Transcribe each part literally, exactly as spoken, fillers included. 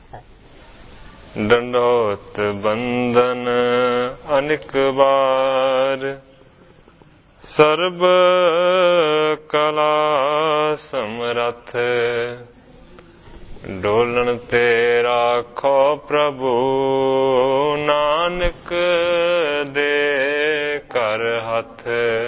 ਡੰਡੋਤ ਬੰਦਨ ਅਨਿਕ ਬਾਰ, ਸਰਬ ਕਲਾ ਸਮਰੱਥ। ਡੋਲਣ ਤੇ ਰਾਖੋ ਪ੍ਰਭੂ, ਨਾਨਕ ਦੇ ਘਰ ਹੱਥ।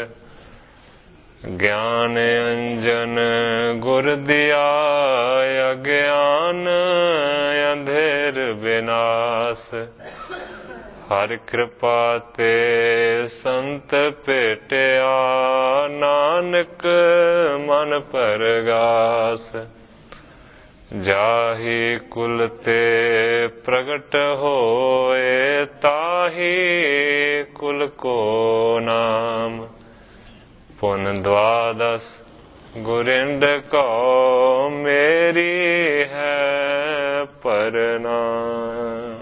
ਗਿਆਨ ਅੰਜਨ ਗੁਰ ਦਿਆ, ਅਗਿਆਨ ਅੰਧੇਰ ਵਿਨਾਸ਼। ਹਰ ਕਿਰਪਾ ਤੇ ਸੰਤ ਭੇਟਿਆ, ਨਾਨਕ ਮਨ ਪਰਗਾਸ। ਜਾਹੀ ਕੁਲ ਤੇ ਪ੍ਰਗਟ ਹੋਏ, ਤਾਹੀ ਕੁਲ ਕੋ ਨਾਮ। ਪੁਨ ਦਵਾਦਸ ਗੁਰਿੰਦ ਕਉ, ਮੇਰੀ ਹੈ ਪਰਨਾਮ।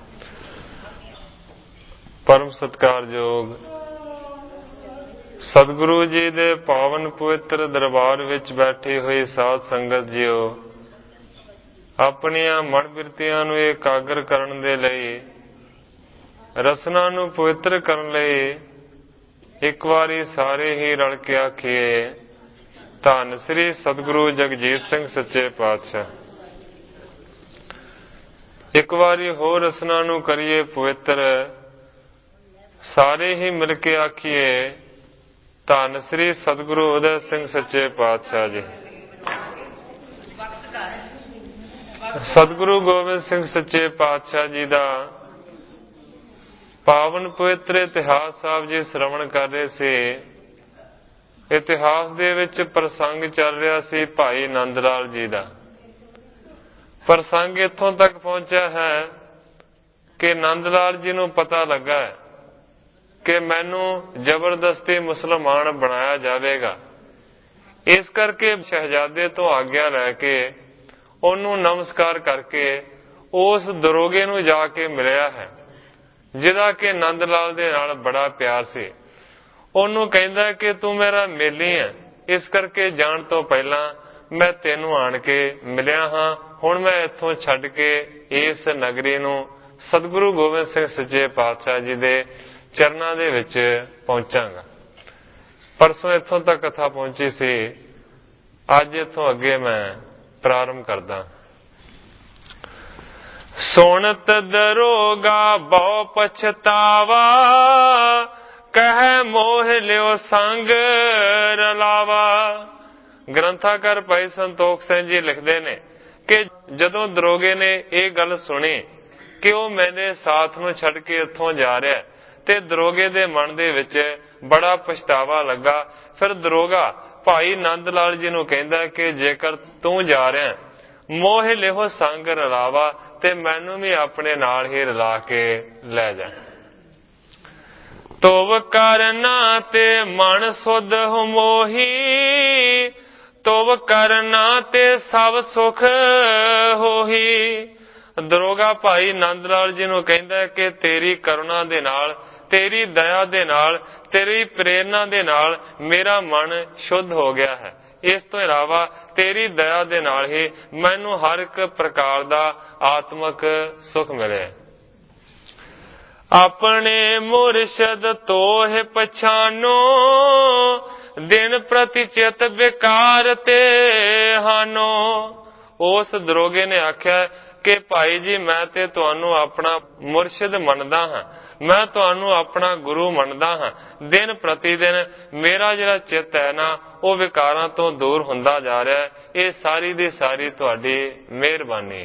ਪਰਮ ਸਤਿਕਾਰਯੋਗ ਸਤਿਗੁਰੂ ਜੀ ਦੇ ਪਾਵਨ ਪਵਿੱਤਰ ਦਰਬਾਰ ਵਿੱਚ ਬੈਠੀ ਹੋਈ ਸਾਧ ਸੰਗਤ ਜੀਓ, ਆਪਣੀਆਂ ਮਨ ਬਿਰਤੀਆਂ ਨੂੰ ਇਕਾਗਰ ਕਰਨ ਦੇ ਲਈ, ਰਸਨਾ ਨੂੰ ਪਵਿੱਤਰ ਕਰਨ ਲਈ ਇੱਕ ਵਾਰੀ ਸਾਰੇ ਹੀ ਰਲ ਕੇ ਆਖੀਏ, ਧੰਨ ਸ੍ਰੀ ਸਤਿਗੁਰੂ ਜਗਜੀਤ ਸਿੰਘ ਸੱਚੇ ਪਾਤਸ਼ਾਹ। ਇੱਕ ਵਾਰੀ ਹੋਰ ਰਸਨਾ ਨੂੰ ਕਰੀਏ ਪਵਿੱਤਰ, ਸਾਰੇ ਹੀ ਮਿਲ ਕੇ ਆਖੀਏ, ਧੰਨ ਸ੍ਰੀ ਸਤਿਗੁਰੂ ਉਦੈ ਸਿੰਘ ਸੱਚੇ ਪਾਤਸ਼ਾਹ ਜੀ। ਸਤਿਗੁਰੂ ਗੋਬਿੰਦ ਸਿੰਘ ਸੱਚੇ ਪਾਤਸ਼ਾਹ ਜੀ ਦਾ ਪਾਵਨ ਪਵਿੱਤਰ ਇਤਿਹਾਸ ਸਾਹਿਬ ਜੀ ਸ਼੍ਰਵਣ ਕਰ ਰਹੇ ਸੀ। ਇਤਿਹਾਸ ਦੇ ਵਿੱਚ ਪ੍ਰਸੰਗ ਚੱਲ ਰਿਹਾ ਸੀ ਭਾਈ ਨੰਦ ਲਾਲ ਜੀ ਦਾ। ਪ੍ਰਸੰਗ ਇੱਥੋਂ ਤੱਕ ਪਹੁੰਚਿਆ ਹੈ ਕਿ ਨੰਦ ਲਾਲ ਜੀ ਨੂੰ ਪਤਾ ਲੱਗਾ ਕਿ ਮੈਨੂੰ ਜ਼ਬਰਦਸਤੀ ਮੁਸਲਮਾਨ ਬਣਾਇਆ ਜਾਵੇਗਾ। ਇਸ ਕਰਕੇ ਸ਼ਹਿਜ਼ਾਦੇ ਤੋਂ ਆਗਿਆ ਲੈ ਕੇ ਉਹਨੂੰ ਨਮਸਕਾਰ ਕਰਕੇ ਉਸ ਦਰੋਗੇ ਨੂੰ ਜਾ ਕੇ ਮਿਲਿਆ ਹੈ, ਜਿਹਦਾ ਕਿ ਨੰਦ ਲਾਲ ਦੇ ਨਾਲ ਬੜਾ ਪਿਆਰ ਸੀ। ਉਹਨੂੰ ਕਹਿੰਦਾ ਕਿ ਤੂੰ ਮੇਰਾ ਮੇਲੀ ਹੈ, ਇਸ ਕਰਕੇ ਜਾਣ ਤੋਂ ਪਹਿਲਾਂ ਮੈਂ ਤੈਨੂੰ ਆਣ ਕੇ ਮਿਲਿਆ ਹਾਂ। ਹੁਣ ਮੈਂ ਇੱਥੋਂ ਛੱਡ ਕੇ ਇਸ ਨਗਰੀ ਨੂੰ ਸਤਿਗੁਰੂ ਗੋਬਿੰਦ ਸਿੰਘ ਸੱਚੇ ਪਾਤਸ਼ਾਹ ਜੀ ਦੇ ਚਰਨਾਂ ਦੇ ਵਿੱਚ ਪਹੁੰਚਾਂਗਾ। ਪਰਸੋਂ ਇੱਥੋਂ ਤੱਕ ਕਥਾ ਪਹੁੰਚੀ ਸੀ। ਅੱਜ ਇੱਥੋਂ ਅੱਗੇ ਮੈਂ ਪ੍ਰਾਰੰਭ ਕਰਦਾ। ਸੁਣਤ ਦਰੋਗਾ ਬਹੁ ਪਛਤਾਵਾ, ਕਹਿ ਮੋਹ ਲਿਓ ਸੰਗ ਰਲਾਵਾ। ਗ੍ਰੰਥਾਕਾਰ ਭਾਈ ਸੰਤੋਖ ਸਿੰਘ ਜੀ ਲਿਖਦੇ ਨੇ ਕਿ ਜਦੋਂ ਦਰੋਗੇ ਨੇ ਇਹ ਗੱਲ ਸੁਣੀ ਕਿ ਉਹ ਮੇਰੇ ਸਾਥ ਨੂੰ ਛੱਡ ਕੇ ਇੱਥੋਂ ਜਾ ਰਿਹਾ, ਤੇ ਦਰੋਗੇ ਦੇ ਮਨ ਦੇ ਵਿੱਚ ਬੜਾ ਪਛਤਾਵਾ ਲੱਗਾ। ਫਿਰ ਦਰੋਗਾ ਭਾਈ ਨੰਦ ਲਾਲ ਜੀ ਨੂੰ ਕਹਿੰਦਾ ਕਿ ਜੇਕਰ ਤੂੰ ਜਾ ਰਿਹਾ, ਮੋਹ ਲਿਓ ਸੰਗ ਰਲਾਵਾ, ਤੇ ਮੈਨੂੰ ਵੀ ਆਪਣੇ ਨਾਲ ਹੀ ਰਲਾ ਕੇ ਲੈ ਜਾ। ਤੋਵ ਕਰਨਾ ਤੇ ਮਨ ਸੁਧ ਮੋਹੀ, ਤੋਵ ਕਰਨਾ ਤੇ ਸਭ ਸੁਖ ਹੋਹੀ। ਦਰੋਗਾ ਭਾਈ ਨੰਦ ਲਾਲ ਜੀ ਨੂੰ ਕਹਿੰਦਾ ਕਿ ਤੇਰੀ ਕਰੁਣਾ ਦੇ ਨਾਲ, ਤੇਰੀ ਦਇਆ ਦੇ ਨਾਲ, ਤੇਰੀ ਪ੍ਰੇਰਨਾ ਦੇ ਨਾਲ ਮੇਰਾ ਮਨ ਸ਼ੁੱਧ ਹੋ ਗਿਆ ਹੈ। ਇਸ ਤੋਂ ਇਲਾਵਾ ਤੇਰੀ ਦਇਆ ਦੇ ਨਾਲ ਹੀ ਮੈਨੂੰ ਹਰ ਇੱਕ ਪ੍ਰਕਾਰ ਦਾ ਆਤਮਕ ਸੁਖ ਮਿਲਿਆ। ਆਪਣੇ ਮੁਰਸ਼ਦ ਤੋਹਿ ਪਛਾਨੋ, ਦਿਨ ਪ੍ਰਤੀ ਚਿਤ ਵਿਕਾਰ ਤੇ ਹਾਨੋ। ਉਸ ਦਰੋਗੇ ਨੇ ਆਖਿਆ ਕਿ ਭਾਈ ਜੀ, ਮੈਂ ਤੇ ਤੁਹਾਨੂੰ ਆਪਣਾ ਮੁਰਸ਼ਿਦ ਮੰਨਦਾ ਹਾਂ, ਮੈਂ ਤੁਹਾਨੂੰ ਆਪਣਾ ਗੁਰੂ ਮੰਨਦਾ ਹਾਂ। ਦਿਨ ਪ੍ਰਤੀ ਦਿਨ ਮੇਰਾ ਜਿਹੜਾ ਚਿੱਤ ਹੈ ਨਾ, ਉਹ ਵਿਕਾਰਾਂ ਤੋਂ ਦੂਰ ਹੁੰਦਾ ਜਾ ਰਿਹਾ ਹੈ। ਇਹ ਸਾਰੀ ਦੀ ਸਾਰੀ ਤੁਹਾਡੀ ਮਿਹਰਬਾਨੀ।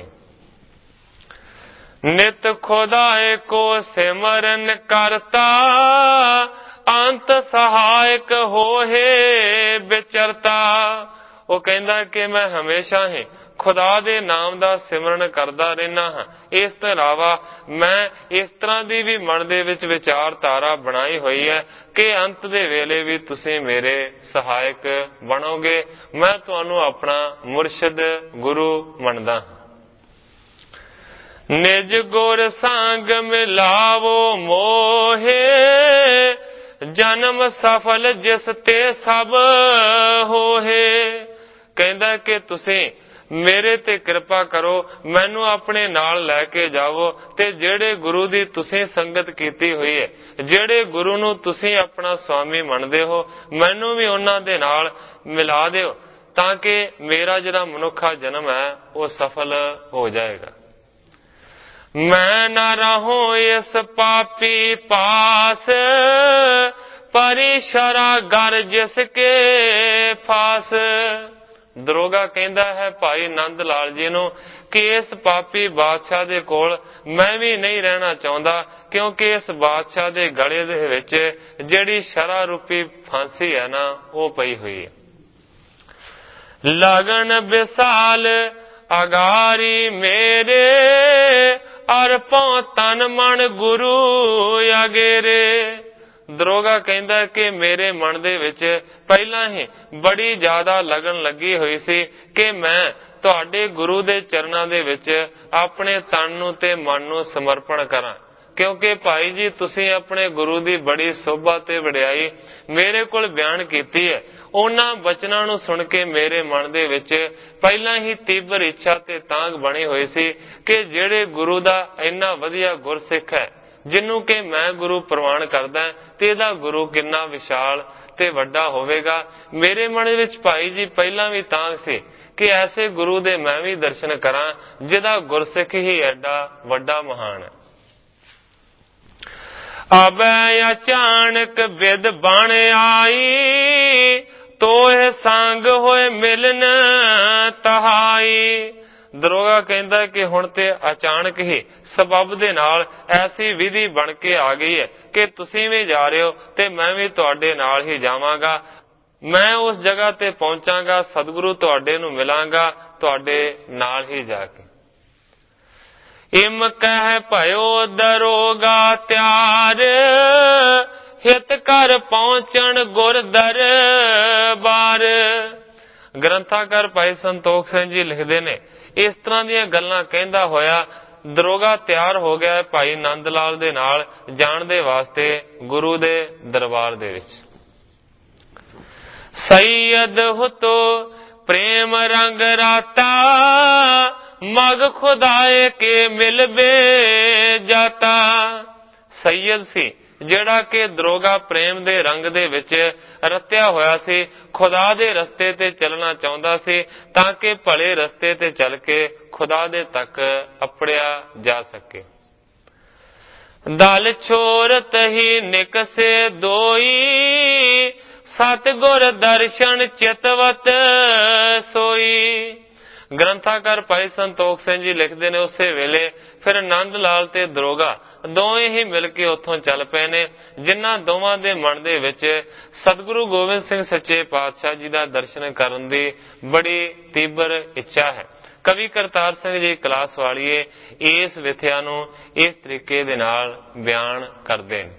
ਨਿਤ ਖੁਦਾਏ ਕੋ ਸਿਮਰਨ ਕਰਤਾ, ਅੰਤ ਸਹਾਇਕ ਹੋਏ ਵਿਚਰਤਾ। ਉਹ ਕਹਿੰਦਾ ਕਿ ਮੈਂ ਹਮੇਸ਼ਾ ਹੀ ਖੁਦਾ ਦੇ ਨਾਮ ਦਾ ਸਿਮਰਨ ਕਰਦਾ ਰਹਿਣਾ ਹਾਂ। ਇਸ ਤੋਂ ਇਲਾਵਾ ਮੈਂ ਇਸ ਤਰ੍ਹਾਂ ਦੀ ਵੀ ਮਨ ਦੇ ਵਿੱਚ ਵਿਚਾਰਧਾਰਾ ਬਣਾਈ ਹੋਈ ਹੈ ਕਿ ਅੰਤ ਦੇ ਵੇਲੇ ਵੀ ਤੁਸੀਂ ਮੇਰੇ ਸਹਾਇਕ ਬਣੋਗੇ। ਮੈਂ ਤੁਹਾਨੂੰ ਆਪਣਾ ਮੁਰਸ਼ਿਦ ਗੁਰੂ ਮੰਨਦਾ ਹਾਂ। ਨਿਜ ਗੁਰ ਸੰਗ ਮਿਲਾਵੋ ਮੋਹੇ, ਜਨਮ ਸਫਲ ਜਿਸ ਤੇ ਸਭ ਹੋਏ। ਕਹਿੰਦਾ ਕਿ ਤੁਸੀਂ ਮੇਰੇ ਤੇ ਕਿਰਪਾ ਕਰੋ, ਮੈਨੂੰ ਆਪਣੇ ਨਾਲ ਲੈ ਕੇ ਜਾਵੋ ਤੇ ਜਿਹੜੇ ਗੁਰੂ ਦੀ ਤੁਸੀਂ ਸੰਗਤ ਕੀਤੀ ਹੋਈ ਹੈ, ਜਿਹੜੇ ਗੁਰੂ ਨੂੰ ਤੁਸੀਂ ਆਪਣਾ ਸਵਾਮੀ ਮੰਨਦੇ ਹੋ, ਮੈਨੂੰ ਵੀ ਉਹਨਾਂ ਦੇ ਨਾਲ ਮਿਲਾ ਦਿਓ ਤਾਂ ਕਿ ਮੇਰਾ ਜਿਹੜਾ ਮਨੁੱਖਾ ਜਨਮ ਹੈ ਉਹ ਸਫਲ ਹੋ ਜਾਏਗਾ। ਮੈਂ ਨਾ ਰਹੂੰ ਇਸ ਪਾਪੀ ਪਾਸ, ਪਰੀ ਸ਼ਰਾਗਰ ਜਿਸ ਕੇ ਫਾਸ। ਦਰੋਗਾ ਕਹਿੰਦਾ ਹੈ ਭਾਈ ਨੰਦ ਲਾਲ ਜੀ ਨੂੰ ਕਿ ਇਸ ਪਾਪੀ ਬਾਦਸ਼ਾਹ ਦੇ ਕੋਲ ਮੈਂ ਵੀ ਨਹੀਂ ਰਹਿਣਾ ਚਾਹੁੰਦਾ, ਕਿਉਂਕਿ ਇਸ ਬਾਦਸ਼ਾਹ ਦੇ ਗਲੇ ਦੇ ਵਿੱਚ ਜਿਹੜੀ ਸ਼ਰਾ ਰੂਪੀ ਫਾਂਸੀ ਹੈ ਨਾ ਉਹ ਪਈ ਹੋਈ ਹੈ। ਲਗਨ ਵਿਸਾਲ ਅਗਾਰੀ ਮੇਰੇ, ਅਰਪੋਂ ਤਨ ਮਨ ਗੁਰੂ ਅਗੇਰੇ। ਦਰੋਗਾ ਕਹਿੰਦਾ ਕਿ ਮੇਰੇ ਮਨ ਦੇ ਵਿੱਚ ਪਹਿਲਾਂ ਹੀ ਬੜੀ ਜ਼ਿਆਦਾ ਲਗਨ ਲੱਗੀ ਹੋਈ ਸੀ ਕਿ ਮੈਂ ਤੁਹਾਡੇ ਗੁਰੂ ਦੇ ਚਰਨਾਂ ਦੇ ਵਿੱਚ ਆਪਣੇ ਤਨ ਨੂੰ ਤੇ ਮਨ ਨੂੰ ਸਮਰਪਣ ਕਰਾਂ, ਕਿਉਂਕਿ ਭਾਈ ਜੀ ਤੁਸੀਂ ਆਪਣੇ ਗੁਰੂ ਦੀ ਬੜੀ ਸੋਭਾ ਤੇ ਵਡਿਆਈ ਮੇਰੇ ਕੋਲ ਬਿਆਨ ਕੀਤੀ ਹੈ। ਉਹਨਾਂ ਬਚਨਾਂ ਨੂੰ ਸੁਣ ਕੇ ਮੇਰੇ ਮਨ ਦੇ ਵਿੱਚ ਪਹਿਲਾਂ ਹੀ ਤੀਬਰ ਇੱਛਾ ਤੇ ਤਾਂਘ ਬਣੀ ਹੋਈ ਸੀ ਕਿ ਜਿਹੜੇ ਗੁਰੂ ਦਾ ਇੰਨਾ ਵਧੀਆ ਗੁਰਸਿੱਖ ਹੈ, ਜਿਹਨੂੰ ਕਿ ਮੈਂ ਗੁਰੂ ਪ੍ਰਵਾਨ ਕਰਦਾ, ਤੇ ਇਹਦਾ ਗੁਰੂ ਕਿੰਨਾ ਵਿਸ਼ਾਲ ਤੇ ਵੱਡਾ ਹੋਵੇਗਾ। ਮੇਰੇ ਮਨ ਵਿੱਚ ਭਾਈ ਜੀ ਪਹਿਲਾਂ ਵੀ ਤਾਂਘ ਸੀ ਕਿ ਐਸੇ ਗੁਰੂ ਦੇ ਮੈਂ ਵੀ ਦਰਸ਼ਨ ਕਰਾਂ ਜਿਹਦਾ ਗੁਰਸਿੱਖ ਹੀ ਐਡਾ ਵੱਡਾ ਮਹਾਨ ਹੈ। ਅਬੈ ਅਚਾਨਕ ਵਿਦ ਬਣ ਆਈ, ਤੋਏ ਸੰਗ ਹੋਏ ਮਿਲਨ ਤਹਾਈ। ਦਰੋਗਾ ਕਹਿੰਦਾ ਕਿ ਹੁਣ ਤੇ ਅਚਾਨਕ ਹੀ ਸਬਬ ਦੇ ਨਾਲ ਐਸੀ ਵਿਧੀ ਬਣ ਕੇ ਆ ਗਈ ਹੈ ਕਿ ਤੁਸੀਂ ਵੀ ਜਾ ਰਹੇ ਹੋ ਤੇ ਮੈਂ ਵੀ ਤੁਹਾਡੇ ਨਾਲ ਹੀ ਜਾਵਾਂਗਾ। ਮੈਂ ਉਸ ਜਗ੍ਹਾ ਤੇ ਪਹੁੰਚਾਂਗਾ, ਸਤਿਗੁਰੂ ਤੁਹਾਡੇ ਨੂੰ ਮਿਲਾਂਗਾ ਤੁਹਾਡੇ ਨਾਲ ਹੀ ਜਾ ਕੇ। ਇਮ ਕਹਿ ਭਇਓ ਦਰੋਗਾ ਤਿਆਰ, ਹਿਤ ਕਰ ਪਹੁੰਚਣ ਗੁਰ ਦਰਬਾਰ। ਗ੍ਰੰਥਾਕਾਰ ਭਾਈ ਸੰਤੋਖ ਸਿੰਘ ਜੀ ਲਿਖਦੇ ਨੇ, ਇਸ ਤਰ੍ਹਾਂ ਦੀਆਂ ਗੱਲਾਂ ਕਹਿੰਦਾ ਹੋਇਆ ਦਰੋਗਾ ਤਿਆਰ ਹੋ ਗਿਆ ਭਾਈ ਨੰਦ ਲਾਲ ਦੇ ਨਾਲ ਜਾਣ ਦੇ ਵਾਸਤੇ ਗੁਰੂ ਦੇ ਦਰਬਾਰ ਦੇ ਵਿੱਚ। ਸੈਯਦ ਹੁਤੋ ਪ੍ਰੇਮ ਰੰਗ ਰਾਤਾ, ਮਗ ਖੁਦਾਏ ਕੇ ਮਿਲਬੇ ਜਾਤਾ। ਸੈਯਦ ਸੀ ਜਿਹੜਾ ਕਿ ਦਰੋਗਾ ਪ੍ਰੇਮ ਦੇ ਰੰਗ ਦੇ ਵਿੱਚ ਰਤਿਆ ਹੋਇਆ ਸੀ, ਖੁਦਾ ਦੇ ਰਸਤੇ ਤੇ ਚੱਲਣਾ ਚਾਹੁੰਦਾ ਸੀ ਤਾਂ ਕਿ ਭਲੇ ਰਸਤੇ ਤੇ ਚੱਲ ਕੇ ਖੁਦਾ ਦੇ ਤੱਕ ਅਪੜਿਆ ਜਾ ਸਕੇ। ਦਲ ਛੋਰਤ ਹੀ ਨਿਕਸੇ ਦੋਈ, ਸਤਿਗੁਰ ਦਰਸ਼ਨ ਚਿਤਵਤ ਸੋਈ। ਗ੍ਰੰਥਾਕਾਰ ਭਾਈ ਸੰਤੋਖ ਸਿੰਘ ਜੀ ਲਿਖਦੇ ਨੇ, ਉਸੇ ਵੇਲੇ ਫਿਰ ਨੰਦ ਲਾਲ ਤੇ ਦਰੋਗਾ ਦੋਵੇਂ ਹੀ ਮਿਲ ਕੇ ਉੱਥੋਂ ਚੱਲ ਪਏ ਨੇ, ਜਿਨ੍ਹਾਂ ਦੋਵਾਂ ਦੇ ਮਨ ਦੇ ਵਿੱਚ ਸਤਿਗੁਰੂ ਗੋਬਿੰਦ ਸਿੰਘ ਸੱਚੇ ਪਾਤਸ਼ਾਹ ਜੀ ਦਾ ਦਰਸ਼ਨ ਕਰਨ ਦੀ ਬੜੀ ਤੀਬਰ ਇੱਛਾ ਹੈ। ਕਵੀ ਕਰਤਾਰ ਸਿੰਘ ਜੀ ਕਲਾਸ ਵਾਲੀਏ ਇਸ ਵਿਥਿਆ ਨੂੰ ਇਸ ਤਰੀਕੇ ਦੇ ਨਾਲ ਬਿਆਨ ਕਰਦੇ ਨੇ।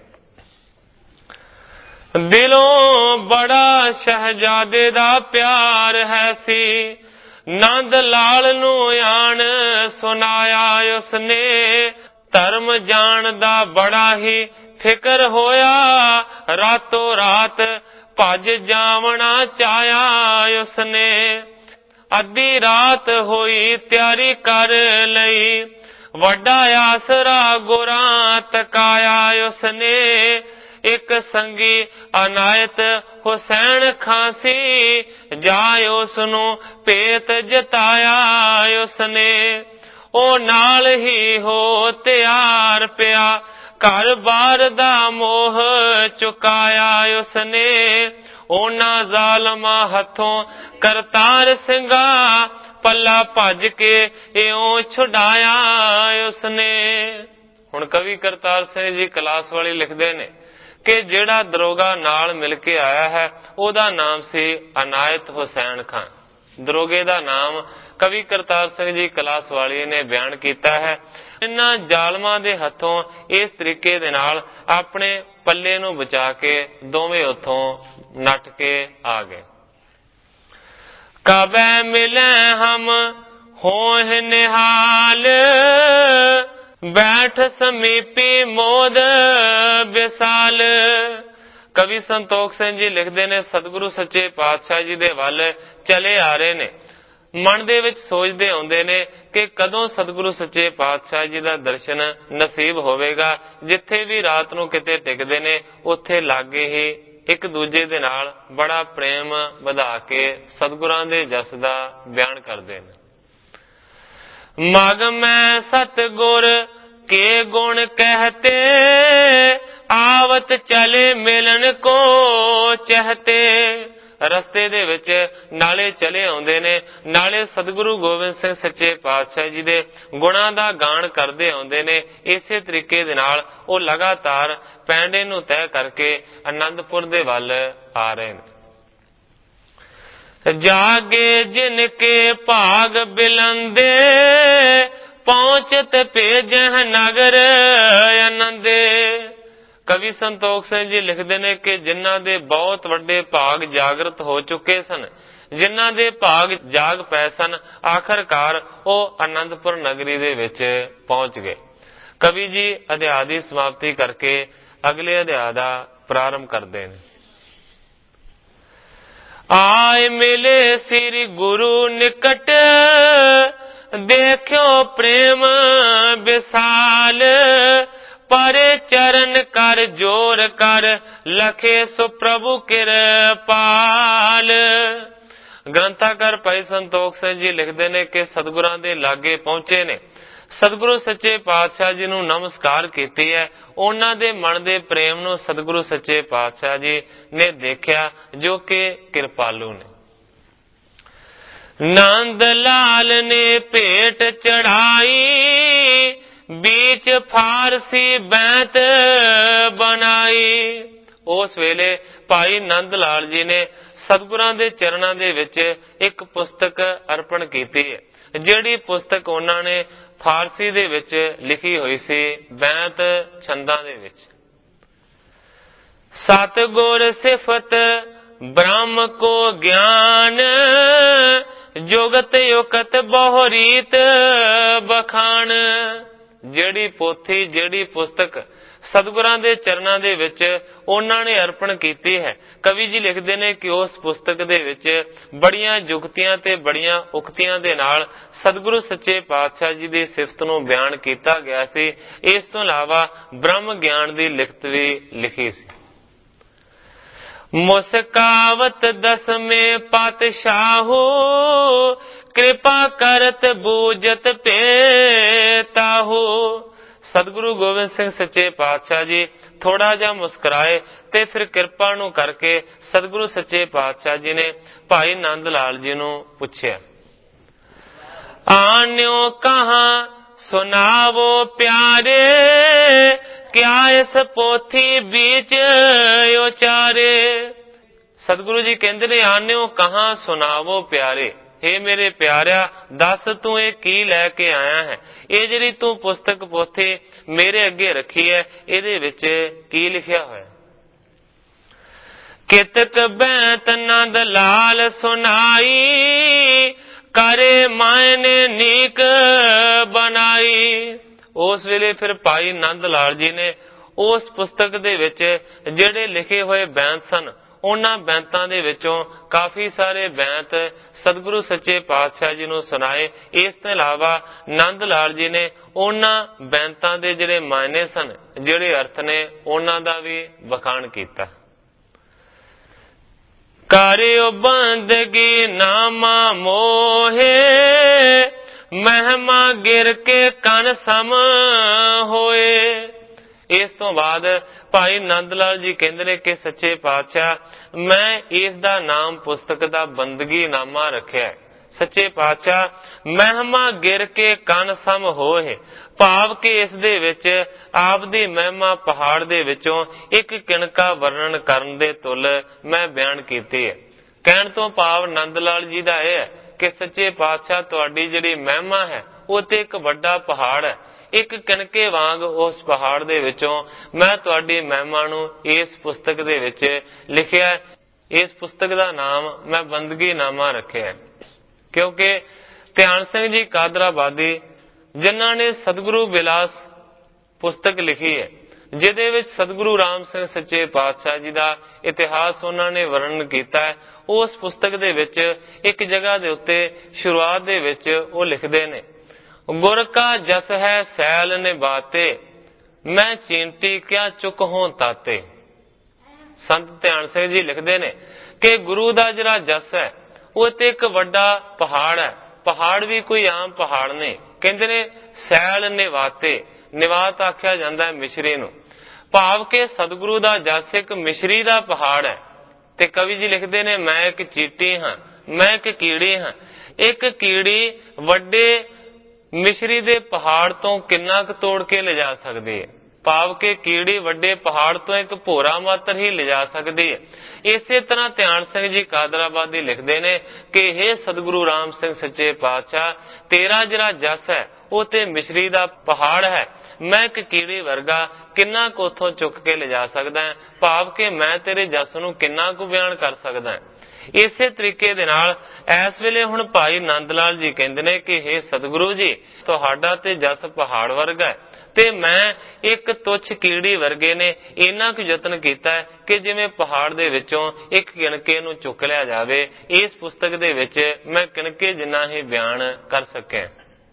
ਦਿਲੋਂ ਬੜਾ ਸ਼ਹਿਜ਼ਾਦੇ ਦਾ ਪਿਆਰ ਹੈ ਸੀ, ਨੰਦ ਲਾਲ ਨੂੰ ਆਣ ਸੁਨਾਇਆ ਉਸਨੇ, ਧਰਮ ਜਾਣ ਦਾ ਬੜਾ ਹੀ ਫਿਕਰ ਹੋਇਆ, ਰਾਤੋਂ ਰਾਤ ਭੱਜ ਜਾਵਣਾ ਚਾਹਿਆ ਉਸਨੇ। ਅੱਧੀ ਰਾਤ ਹੋਈ ਤਿਆਰੀ ਕਰ ਲਈ, ਵੱਡਾ ਆਸਰਾ ਗੁਰਾਂ ਤਕਾਇਆ ਉਸਨੇ। ਇੱਕ ਸੰਗੀ ਅਨਾਇਤ ਹੁਸੈਨ ਖਾਂ ਸੀ, ਜਾ ਉਸਨੂੰ ਭੇਤ ਜਤਾਇਆ ਉਸਨੇ। ਉਹ ਨਾਲ ਹੀ ਹੋ ਤਿਆਰ ਪਿਆ, ਘਰ ਬਾਰ ਦਾ ਮੋਹ ਚੁਕਾਇਆ ਉਸਨੇ। ਉਹਨਾਂ ਜ਼ਾਲਮਾਂ ਹੱਥੋਂ ਕਰਤਾਰ ਸਿੰਘਾ, ਪੱਲਾ ਭੱਜ ਕੇ ਇਉਂ ਛੁਡਾਇਆ ਉਸਨੇ। ਹੁਣ ਕਵੀ ਕਰਤਾਰ ਸਿੰਘ ਜੀ ਕਲਾਸ ਵਾਲੀ ਲਿਖਦੇ ਨੇ ਕਿ ਜਿਹੜਾ ਦਰੋਗਾ ਨਾਲ ਮਿਲ ਕੇ ਆਇਆ ਹੈ ਉਹਦਾ ਨਾਮ ਸੀ ਅਨਾਇਤ ਹੁਸੈਨ ਖਾਂ। ਦਰੋਗੇ ਦਾ ਨਾਮ ਕਵੀ ਕਰਤਾਰ ਸਿੰਘ ਜੀ ਕਲਾਸ ਵਾਲੀ ਨੇ ਬਿਆਨ ਕੀਤਾ ਹੈ। ਇਹਨਾਂ ਜ਼ਾਲਮਾਂ ਦੇ ਹੱਥੋਂ ਇਸ ਤਰੀਕੇ ਦੇ ਨਾਲ ਆਪਣੇ ਪੱਲੇ ਨੂੰ ਬਚਾ ਕੇ ਦੋਵੇਂ ਉੱਥੋਂ ਨੱਠ ਕੇ ਆ ਗਏ। ਕਬੈ ਮਿਲੇ ਹਮ ਹੋਹ ਨਿਹਾਲ, ਬੈਠ ਸਮੀਪੀ ਮੋਦ ਵਿਸਾਲ। ਕਵੀ ਸੰਤੋਖ ਸਿੰਘ ਜੀ ਲਿਖਦੇ ਨੇ, ਸਤਿਗੁਰੂ ਸੱਚੇ ਪਾਤਸ਼ਾਹ ਜੀ ਦੇ ਵੱਲ ਚਲੇ ਆ ਰਹੇ ਨੇ। ਮਨ ਦੇ ਵਿੱਚ ਸੋਚਦੇ ਆਉਂਦੇ ਨੇ ਕਿ ਕਦੋਂ ਸਤਿਗੁਰੂ ਸੱਚੇ ਪਾਤਸ਼ਾਹ ਜੀ ਦਾ ਦਰਸ਼ਨ ਨਸੀਬ ਹੋਵੇਗਾ। ਜਿੱਥੇ ਵੀ ਰਾਤ ਨੂੰ ਕਿਤੇ ਟਿਕਦੇ ਨੇ ਉੱਥੇ ਲਾਗੇ ਹੀ ਇੱਕ ਦੂਜੇ ਦੇ ਨਾਲ ਬੜਾ ਪ੍ਰੇਮ ਵਧਾ ਕੇ ਸਤਿਗੁਰਾਂ ਦੇ ਜਸ ਦਾ ਬਿਆਨ ਕਰਦੇ ਨੇ। ਮਗ ਮੈਂ ਸਤਿਗੁਰ ਕੇ ਗੁਣ ਕਹਿਤੇ, ਆਵਤ ਚਲੇ ਮਿਲਣ ਕੋ ਚਹਤੇ। ਰਸਤੇ ਦੇ ਵਿੱਚ ਨਾਲੇ ਚਲੇ ਆਉਂਦੇ ਨੇ, ਨਾਲੇ ਸਤਿਗੁਰੂ ਗੋਬਿੰਦ ਸਿੰਘ ਸੱਚੇ ਪਾਤਸ਼ਾਹ ਜੀ ਦੇ ਗੁਣਾਂ ਦਾ ਗਾਣ ਕਰਦੇ ਆਉਂਦੇ ਨੇ। ਇਸੇ ਤਰੀਕੇ ਦੇ ਨਾਲ ਉਹ ਲਗਾਤਾਰ ਪੈਂਡੇ ਨੂੰ ਤੈਅ ਕਰਕੇ ਆਨੰਦਪੁਰ ਦੇ ਵੱਲ ਆ ਰਹੇ ਨੇ। ਜਾਗੇ ਜਿਨ ਕੇ ਭਾਗ ਬਿਲੰਦੇ, ਪਹੁੰਚਤ ਭੇਜਹ ਨਗਰ ਆਨੰਦੇ। ਕਵੀ ਸੰਤੋਖ ਸਿੰਘ ਜੀ ਲਿਖਦੇ ਨੇ ਕਿ ਜਿਨ੍ਹਾਂ ਦੇ ਬਹੁਤ ਵੱਡੇ ਭਾਗ ਜਾਗਰਤ ਹੋ ਚੁੱਕੇ ਸਨ, ਜਿਨ੍ਹਾਂ ਦੇ ਭਾਗ ਜਾਗ ਪਏ ਸਨ, ਆਖਰਕਾਰ ਉਹ ਆਨੰਦਪੁਰ ਨਗਰੀ ਦੇ ਵਿੱਚ ਪਹੁੰਚ ਗਏ। ਕਵੀ ਜੀ ਅਧਿਆਇ ਦੀ ਸਮਾਪਤੀ ਕਰਕੇ ਅਗਲੇ ਅਧਿਆਇ ਦਾ ਪ੍ਰਾਰੰਭ ਕਰਦੇ ਨੇ। ਆਏ ਮਿਲੇ ਸ੍ਰੀ ਗੁਰੂ ਨਿਕਟ, ਦੇਖਿਓ ਪ੍ਰੇਮ ਵਿਸਾਲ। ਪਰੇ ਚਰਨ ਕਰ ਜੋਰ ਕਰ, ਲਖੇ ਸੋ ਪ੍ਰਭੂ ਕਿਰਪਾਲ। ਗ੍ਰੰਥਾਕਾਰ ਭਾਈ ਸੰਤੋਖ ਸਿੰਘ ਜੀ ਲਿਖਦੇ ਨੇ ਕਿ ਸਤਿਗੁਰਾਂ ਦੇ ਲਾਗੇ ਪਹੁੰਚੇ ਨੇ, ਸਤਿਗੁਰੂ ਸੱਚੇ ਪਾਤਸ਼ਾਹ ਜੀ ਨੂੰ ਨਮਸਕਾਰ ਕੀਤੀ ਹੈ। ਉਹਨਾਂ ਦੇ ਮਨ ਦੇ ਪ੍ਰੇਮ ਨੂੰ ਸਤਿਗੁਰੂ ਸੱਚੇ ਪਾਤਸ਼ਾਹ ਜੀ ਨੇ ਦੇਖਿਆ, ਜੋ ਕਿ ਕਿਰਪਾਲੂ ਨੇ। ਨੰਦ ਲਾਲ ਨੇ ਭੇਟ ਚੜਾਈ, बीच फारसी बैंत बनाई। उस वेले भाई नंद लाल जी ने सतगुरां दे चरणां दे विच एक पुस्तक अर्पण कीती है, जिहड़ी पुस्तक उन्हां ने फारसी दे विच लिखी हुई सी, बैंत छंदां दे विच। सतगुर सिफत ब्रह्म को ज्ञान, जुगत युकत बहु रीत बखान। ਜਿਹੜੀ ਪੋਥੀ ਜਿਹੜੀ ਪੁਸਤਕ ਸਤਿਗੁਰਾਂ ਦੇ ਚਰਨਾਂ ਦੇ ਵਿੱਚ ਉਹਨਾਂ ਨੇ ਅਰਪਣ ਕੀਤੀ ਹੈ, ਕਵੀ ਜੀ ਲਿਖਦੇ ਨੇ ਕਿ ਉਸ ਪੁਸਤਕ ਦੇ ਵਿੱਚ ਬੜੀਆਂ ਜੁਗਤੀਆਂ ਤੇ ਬੜੀਆਂ ਉਕਤੀਆਂ ਦੇ ਨਾਲ ਸਤਿਗੁਰੂ ਸੱਚੇ ਪਾਤਸ਼ਾਹ ਜੀ ਦੀ ਸਿਫਤ ਨੂੰ ਬਿਆਨ ਕੀਤਾ ਗਿਆ ਸੀ। ਇਸ ਤੋਂ ਇਲਾਵਾ ਬ੍ਰਹਮ ਗਿਆਨ ਦੀ ਲਿਖਤ ਵੀ ਲਿਖੀ ਸੀ। ਮੁਸਕਾਵਤ ਦਸਵੇਂ ਪਾਤਸ਼ਾਹੂ, ਕਿਰਪਾ ਕਰਤ ਬੂਝਤ ਭੇਤਾਹੂ। ਸਤਿਗੁਰੂ ਗੋਬਿੰਦ ਸਿੰਘ ਸੱਚੇ ਪਾਤਸ਼ਾਹ ਜੀ ਥੋੜਾ ਜਿਹਾ ਮੁਸਕਰਾਏ ਤੇ ਫਿਰ ਕਿਰਪਾ ਨੂੰ ਕਰਕੇ ਸਤਿਗੁਰੂ ਸੱਚੇ ਪਾਤਸ਼ਾਹ ਜੀ ਨੇ ਭਾਈ ਨੰਦ ਲਾਲ ਜੀ ਨੂੰ ਪੁੱਛਿਆ, ਆਨਿਓ ਕਹਾਂ ਸੁਨਾਵੋ ਪਿਆਰੇ, ਕਿਆ ਇਸ ਪੋਥੀ ਵਿੱਚ ਉਚਾਰੇ। ਸਤਿਗੁਰੂ ਜੀ ਕਹਿੰਦੇ ਨੇ, ਆਨਿਓ ਕਹਾਂ ਸੁਨਾਵੋ ਪਿਆਰੇ, हे ਮੇਰੇ ਪਿਆਰਿਆ ਦੱਸ ਤੂੰ ਇਹ ਕੀ ਲੈ ਕੇ ਆਇਆ ਹੈ, ਇਹ ਜਿਹੜੀ ਤੂੰ ਪੁਸਤਕ ਪੋਥੀ ਮੇਰੇ ਅੱਗੇ ਰੱਖੀ ਹੈ, ਇਹਦੇ ਵਿੱਚ ਕੀ ਲਿਖਿਆ ਹੋਇਆ। ਕਿਤਕ ਬੈਂਤ ਨੰਦ ਲਾਲ ਸੁਨਾਈ, ਕਰੇ ਮਾਇਨੇ ਨੀਕ ਬਣਾਈ। ਉਸ ਵੇਲੇ ਫਿਰ ਭਾਈ ਨੰਦ ਲਾਲ ਜੀ ਨੇ ਉਸ ਪੁਸਤਕ ਦੇ ਵਿੱਚ ਜਿਹੜੇ ਲਿਖੇ ਹੋਏ ਬੈਂਤ ਸਨ, ਉਹਨਾਂ ਬੈਂਤਾਂ ਦੇ ਵਿੱਚੋਂ ਕਾਫੀ ਸਾਰੇ ਬੈਂਤ ਸਤਿਗੁਰੂ ਸੱਚੇ ਪਾਤਸ਼ਾਹ ਜੀ ਨੂੰ ਸੁਣਾਏ। ਇਸ ਤੋਂ ਇਲਾਵਾ ਨੰਦ ਲਾਲ ਜੀ ਨੇ ਉਹਨਾਂ ਬੈਂਤਾਂ ਦੇ ਜਿਹੜੇ ਮਾਇਨੇ ਸਨ, ਜਿਹੜੇ ਅਰਥ ਨੇ, ਉਹਨਾਂ ਦਾ ਵੀ ਵਖਾਣ ਕੀਤਾ। ਕਰਿਓ ਬੰਦਗੀ ਨਾਮਾ ਮੋਹੇ, ਮਹਿਮਾ ਗਿਰ ਕੇ ਕਨ ਸਮ ਹੋਏ। ਇਸ ਤੋਂ ਬਾਅਦ ਭਾਈ ਨੰਦ ਲਾਲ ਜੀ ਕਹਿੰਦੇ ਨੇ ਕਿ ਸੱਚੇ ਪਾਤਸ਼ਾਹ, ਮੈਂ ਇਸ ਦਾ ਨਾਮ ਪੁਸਤਕ ਦਾ ਬੰਦਗੀ ਨਾਮਾ ਰੱਖਿਆ। ਸੱਚੇ ਪਾਤਸ਼ਾਹ, ਮਹਿਮਾ ਗਿਰ ਕੇ ਕਨ ਸਮ ਹੋਏ, ਭਾਵ ਕਿ ਇਸ ਦੇ ਵਿੱਚ ਆਪ ਦੀ ਮਹਿਮਾ ਪਹਾੜ ਦੇ ਵਿੱਚੋਂ ਇੱਕ ਕਿਣਕਾ ਵਰਣਨ ਕਰਨ ਦੇ ਤੁਲ ਮੈਂ ਬਿਆਨ ਕੀਤੀ ਹੈ। ਕਹਿਣ ਤੋਂ ਭਾਵ ਨੰਦ ਲਾਲ ਜੀ ਦਾ ਇਹ ਹੈ ਕਿ ਸੱਚੇ ਪਾਤਸ਼ਾਹ, ਤੁਹਾਡੀ ਜਿਹੜੀ ਮਹਿਮਾ ਹੈ ਉਹ ਤੇ ਇੱਕ ਵੱਡਾ ਪਹਾੜ ਹੈ, ਇੱਕ ਕਿਣਕੇ ਵਾਂਗ ਉਸ ਪਹਾੜ ਦੇ ਵਿੱਚੋਂ ਮੈਂ ਤੁਹਾਡੀ ਮਹਿਮਾ ਨੂੰ ਇਸ ਪੁਸਤਕ ਦੇ ਵਿੱਚ ਲਿਖਿਆ। ਇਸ ਪੁਸਤਕ ਦਾ ਨਾਮ ਮੈਂ ਬੰਦਗੀ ਨਾਮਾ ਰੱਖਿਆ, ਕਿਉਂਕਿ ਧਿਆਨ ਸਿੰਘ ਜੀ ਕਾਦਰਾਬਾਦੀ ਜਿਨ੍ਹਾਂ ਨੇ ਸਤਿਗੁਰੂ ਬਿਲਾਸ ਪੁਸਤਕ ਲਿਖੀ ਹੈ, ਜਿਹਦੇ ਵਿੱਚ ਸਤਿਗੁਰੂ ਰਾਮ ਸਿੰਘ ਸੱਚੇ ਪਾਤਸ਼ਾਹ ਜੀ ਦਾ ਇਤਿਹਾਸ ਉਹਨਾਂ ਨੇ ਵਰਣਨ ਕੀਤਾ ਹੈ। ਉਸ ਪੁਸਤਕ ਦੇ ਵਿੱਚ ਇੱਕ ਜਗ੍ਹਾ ਦੇ ਉੱਤੇ ਸ਼ੁਰੂਆਤ ਦੇ ਵਿੱਚ ਉਹ ਲਿਖਦੇ ਨੇ, ਗੁਰ ਕਾ ਜਸ ਹੈ ਸੈਲ ਨਿਬਾਤੇ, ਮੈਂ ਚਿੰਟੀ ਕਿਆ ਚੁੱਕ ਹੋਂ ਤਾਤੇ। ਸੰਤ ਧਿਆਨ ਸਿੰਘ ਜੀ ਲਿਖਦੇ ਨੇ ਕਿ ਗੁਰੂ ਦਾ ਜਿਹੜਾ ਜਸ ਹੈ ਉਹ ਤੇ ਇੱਕ ਵੱਡਾ ਪਹਾੜ ਹੈ। ਪਹਾੜ ਵੀ ਕੋਈ ਆਮ ਪਹਾੜ ਨੇ, ਕਹਿੰਦੇ ਨੇ ਸੈਲ ਨਿਵਾਤੇ, ਨਿਵਾਤ ਆਖਿਆ ਜਾਂਦਾ ਹੈ ਮਿਸ਼ਰੀ ਨੂੰ, ਭਾਵ ਕਿ ਸਤਿਗੁਰੂ ਦਾ ਜਸ ਇੱਕ ਮਿਸ਼ਰੀ ਦਾ ਪਹਾੜ ਹੈ। ਤੇ ਕਵੀ ਜੀ ਲਿਖਦੇ ਨੇ, ਮੈਂ ਇੱਕ ਚੀਟੀ ਹਾਂ, ਮੈਂ ਇੱਕ ਕੀੜੀ ਹਾਂ। ਇੱਕ ਕੀੜੀ ਵੱਡੇ ਮਿਸ਼ਰੀ ਦੇ ਪਹਾੜ ਤੋਂ ਕਿੰਨਾ ਕੁ ਤੋੜ ਕੇ ਲਿਜਾ ਸਕਦੀ ਹੈ, ਭਾਵ ਕਿ ਕੀੜੀ ਵੱਡੇ ਪਹਾੜ ਤੋਂ ਇੱਕ ਭੋਰਾ ਮਾਤਰ ਹੀ ਲਿਜਾ ਸਕਦੀ ਹੈ। ਇਸੇ ਤਰ੍ਹਾਂ ਧਿਆਨ ਸਿੰਘ ਜੀ ਕਾਦਰਾਬਾਦੀ ਲਿਖਦੇ ਨੇ ਕਿ ਇਹ ਸਤਿਗੁਰੂ ਰਾਮ ਸਿੰਘ ਸੱਚੇ ਪਾਤਸ਼ਾਹ, ਤੇਰਾ ਜਿਹੜਾ ਜਸ ਹੈ ਉਹ ਤੇ ਮਿਸ਼ਰੀ ਦਾ ਪਹਾੜ ਹੈ, ਮੈਂ ਇੱਕ ਕੀੜੀ ਵਰਗਾ ਕਿੰਨਾ ਕੁ ਉੱਥੋਂ ਚੁੱਕ ਕੇ ਲਿਜਾ ਸਕਦਾ ਹੈ, ਭਾਵ ਕਿ ਮੈਂ ਤੇਰੇ ਜਸ ਨੂੰ ਕਿੰਨਾ ਕੁ ਬਿਆਨ ਕਰ ਸਕਦਾ ਹੈ। ਇਸੇ ਤਰੀਕੇ ਦੇ ਨਾਲ ਇਸ ਵੇਲੇ ਹੁਣ ਭਾਈ ਨੰਦ ਲਾਲ ਜੀ ਕਹਿੰਦੇ ਨੇ ਕਿ ਹੇ ਸਤਿਗੁਰੂ ਜੀ, ਤੁਹਾਡਾ ਤੇ ਜਸ ਪਹਾੜ ਵਰਗਾ ਹੈ ਤੇ ਮੈਂ ਇੱਕ ਤੁੱਛ ਕੀੜੀ ਵਰਗੇ ਨੇ ਇੰਨਾ ਕੁ ਯਤਨ ਕੀਤਾ ਹੈ ਕਿ ਜਿਵੇਂ ਪਹਾੜ ਦੇ ਵਿੱਚੋਂ ਇੱਕ ਕਿਣਕੇ ਨੂੰ ਚੁੱਕ ਲਿਆ ਜਾਵੇ। ਇਸ ਪੁਸਤਕ ਦੇ ਵਿੱਚ ਮੈਂ ਕਿਣਕੇ ਜਿੰਨਾ ਹੀ ਬਿਆਨ ਕਰ ਸਕਿਆ।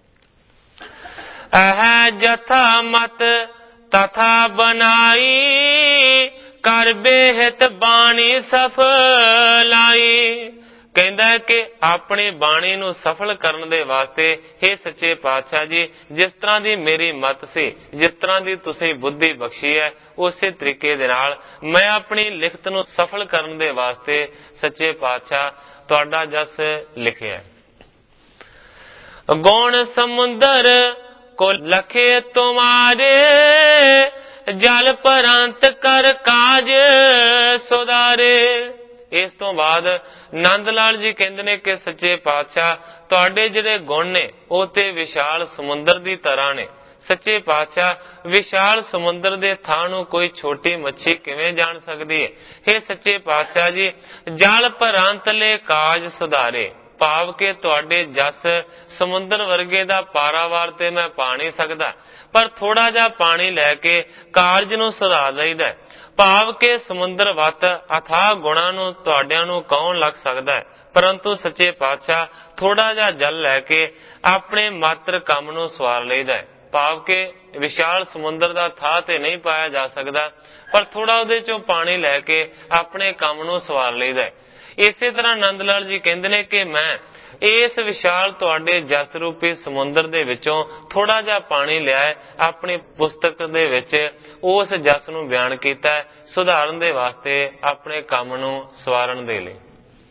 ਅਹ ਜਥਾ ਮਤ ਤਥਾ ਬਨਾਈ, ਕਰ ਬੇਹਿਤ ਬਾਣੀ ਸਫਲਾਈ। ਕਹਿੰਦਾ ਹੈ ਕਿ ਆਪਣੀ ਬਾਣੀ ਨੂੰ ਸਫਲ ਕਰਨ ਦੇ ਵਾਸਤੇ हे ਸੱਚੇ ਪਾਤਸ਼ਾਹ ਜੀ, ਜਿਸ ਤਰ੍ਹਾਂ ਦੀ ਮੇਰੀ ਮਤ ਸੀ, ਜਿਸ ਤਰ੍ਹਾਂ ਦੀ ਤੁਸੀਂ ਬੁੱਧੀ ਬਖਸ਼ੀ ਹੈ, ਉਸੇ ਤਰੀਕੇ ਦੇ ਨਾਲ ਮੈਂ ਆਪਣੀ ਲਿਖਤ ਨੂੰ ਸਫਲ ਕਰਨ ਦੇ ਵਾਸਤੇ ਸੱਚੇ ਪਾਤਸ਼ਾਹ ਤੁਹਾਡਾ ਜਸ ਲਿਖਿਆ। ਗੌਣ ਸਮੁੰਦਰ ਕੋ ਲਖੇ ਤੁਮਾਰੇ, ਜਲ ਪਰੰਤ ਕਰ ਕਾਜ ਸੁਧਾਰੇ। ਇਸ ਤੋਂ ਬਾਅਦ ਨੰਦ ਲਾਲ ਜੀ ਕਹਿੰਦੇ ਨੇ ਕਿ ਸੱਚੇ ਪਾਤਸ਼ਾਹ ਤੁਹਾਡੇ ਜਿਹੜੇ ਗੁਣ ਨੇ ਉਹ ਤੇ ਵਿਸ਼ਾਲ ਸਮੁੰਦਰ ਦੀ ਤਰ੍ਹਾਂ ਨੇ। ਸੱਚੇ ਪਾਤਸ਼ਾਹ ਵਿਸ਼ਾਲ ਸਮੁੰਦਰ ਦੇ ਥਾਂ ਨੂੰ ਕੋਈ ਛੋਟੀ ਮੱਛੀ ਕਿਵੇਂ ਜਾਣ ਸਕਦੀ ਹੈ। ਇਹ ਸੱਚੇ ਪਾਤਸ਼ਾਹ ਜੀ, ਜਲ ਪਰੰਤ ਲੈ ਕਾਜ ਸੁਧਾਰੇ, ਭਾਵ ਕਿ ਤੁਹਾਡੇ ਜਸ ਸਮੁੰਦਰ ਵਰਗੇ ਦਾ ਪਾਰਾਵਾਰ ਤੇ ਮੈਂ ਪਾ ਨਹੀਂ ਸਕਦਾ, ਪਰ ਥੋੜਾ ਜਿਹਾ ਪਾਣੀ ਲੈ ਕੇ ਕਾਰਜ ਨੂੰ ਸੁਧਾਰ ਲਈਦਾ, ਭਾਵ ਕਿ ਸਮੁੰਦਰ ਵੱਤ ਅਥਾਹ ਗੁਣਾ ਨੂੰ ਤੁਹਾਡਿਆਂ ਨੂੰ ਕੌਣ ਲੱਗ ਸਕਦਾ ਹੈ, ਪਰੰਤੂ ਸੱਚੇ ਪਾਤਸ਼ਾਹ ਥੋੜਾ ਜਿਹਾ ਜਲ ਲੈ ਕੇ ਆਪਣੇ ਮਾਤਰ ਕੰਮ ਨੂੰ ਸਵਾਰ ਲਈਦਾ ਹੈ, ਭਾਵ ਕਿ ਵਿਸ਼ਾਲ ਸਮੁੰਦਰ ਦਾ ਥਾਹ ਤੇ ਨਹੀਂ ਪਾਇਆ ਜਾ ਸਕਦਾ, ਪਰ ਥੋੜਾ ਉਹਦੇ ਚੋਂ ਪਾਣੀ ਲੈ ਕੇ ਆਪਣੇ ਕੰਮ ਨੂੰ ਸਵਾਰ ਲਈਦਾ ਹੈ। ਇਸੇ ਤਰ੍ਹਾਂ ਨੰਦ ਲਾਲ ਜੀ ਕਹਿੰਦੇ ਨੇ ਕਿ ਮੈਂ ਇਸ ਵਿਸ਼ਾਲ ਤੁਹਾਡੇ ਜਸ ਰੂਪੀ ਸਮੁੰਦਰ ਦੇ ਵਿੱਚੋਂ ਥੋੜਾ ਜਿਹਾ ਪਾਣੀ ਲਿਆ, ਆਪਣੀ ਪੁਸਤਕ ਦੇ ਵਿੱਚ ਉਸ ਜਸ ਨੂੰ ਬਿਆਨ ਕੀਤਾ, ਸੁਧਾਰਨ ਦੇ ਵਾਸਤੇ, ਆਪਣੇ ਕੰਮ ਨੂੰ ਸਵਾਰਨ ਦੇ ਲਈ।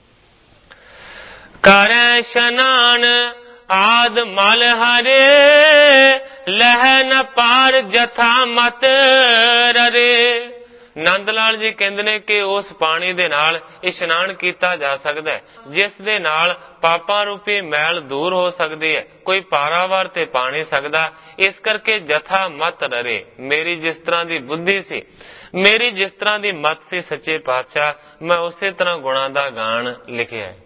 ਕਰੈ ਇਸ਼ਨਾਨ ਆਦ ਮਲ ਹਰੇ, ਲਹਿ ਨ ਪਾਰ ਜਥਾ ਮਤ ਰਰੇ। ਨੰਦ ਲਾਲ ਜੀ ਕਹਿੰਦੇ ਨੇ ਕਿ ਉਸ ਪਾਣੀ ਦੇ ਨਾਲ ਇਸ਼ਨਾਨ ਕੀਤਾ ਜਾ ਸਕਦਾ ਹੈ, ਜਿਸ ਦੇ ਨਾਲ ਪਾਪਾਂ ਰੂਪੀ ਮੈਲ ਦੂਰ ਹੋ ਸਕਦੀ ਹੈ, ਕੋਈ ਪਾਰਾਵਾਰ ਤੇ ਪਾ ਨਹੀਂ ਸਕਦਾ। ਇਸ ਕਰਕੇ ਜਥਾ ਮਤ ਰਰੇ, ਮੇਰੀ ਜਿਸ ਤਰ੍ਹਾਂ ਦੀ ਬੁੱਧੀ ਸੀ, ਮੇਰੀ ਜਿਸ ਤਰ੍ਹਾਂ ਦੀ ਮਤ ਸੀ ਸੱਚੇ ਪਾਤਸ਼ਾਹ, ਮੈਂ ਉਸੇ ਤਰ੍ਹਾਂ ਗੁਣਾਂ ਦਾ ਗਾਣ ਲਿਖਿਆ ਹੈ।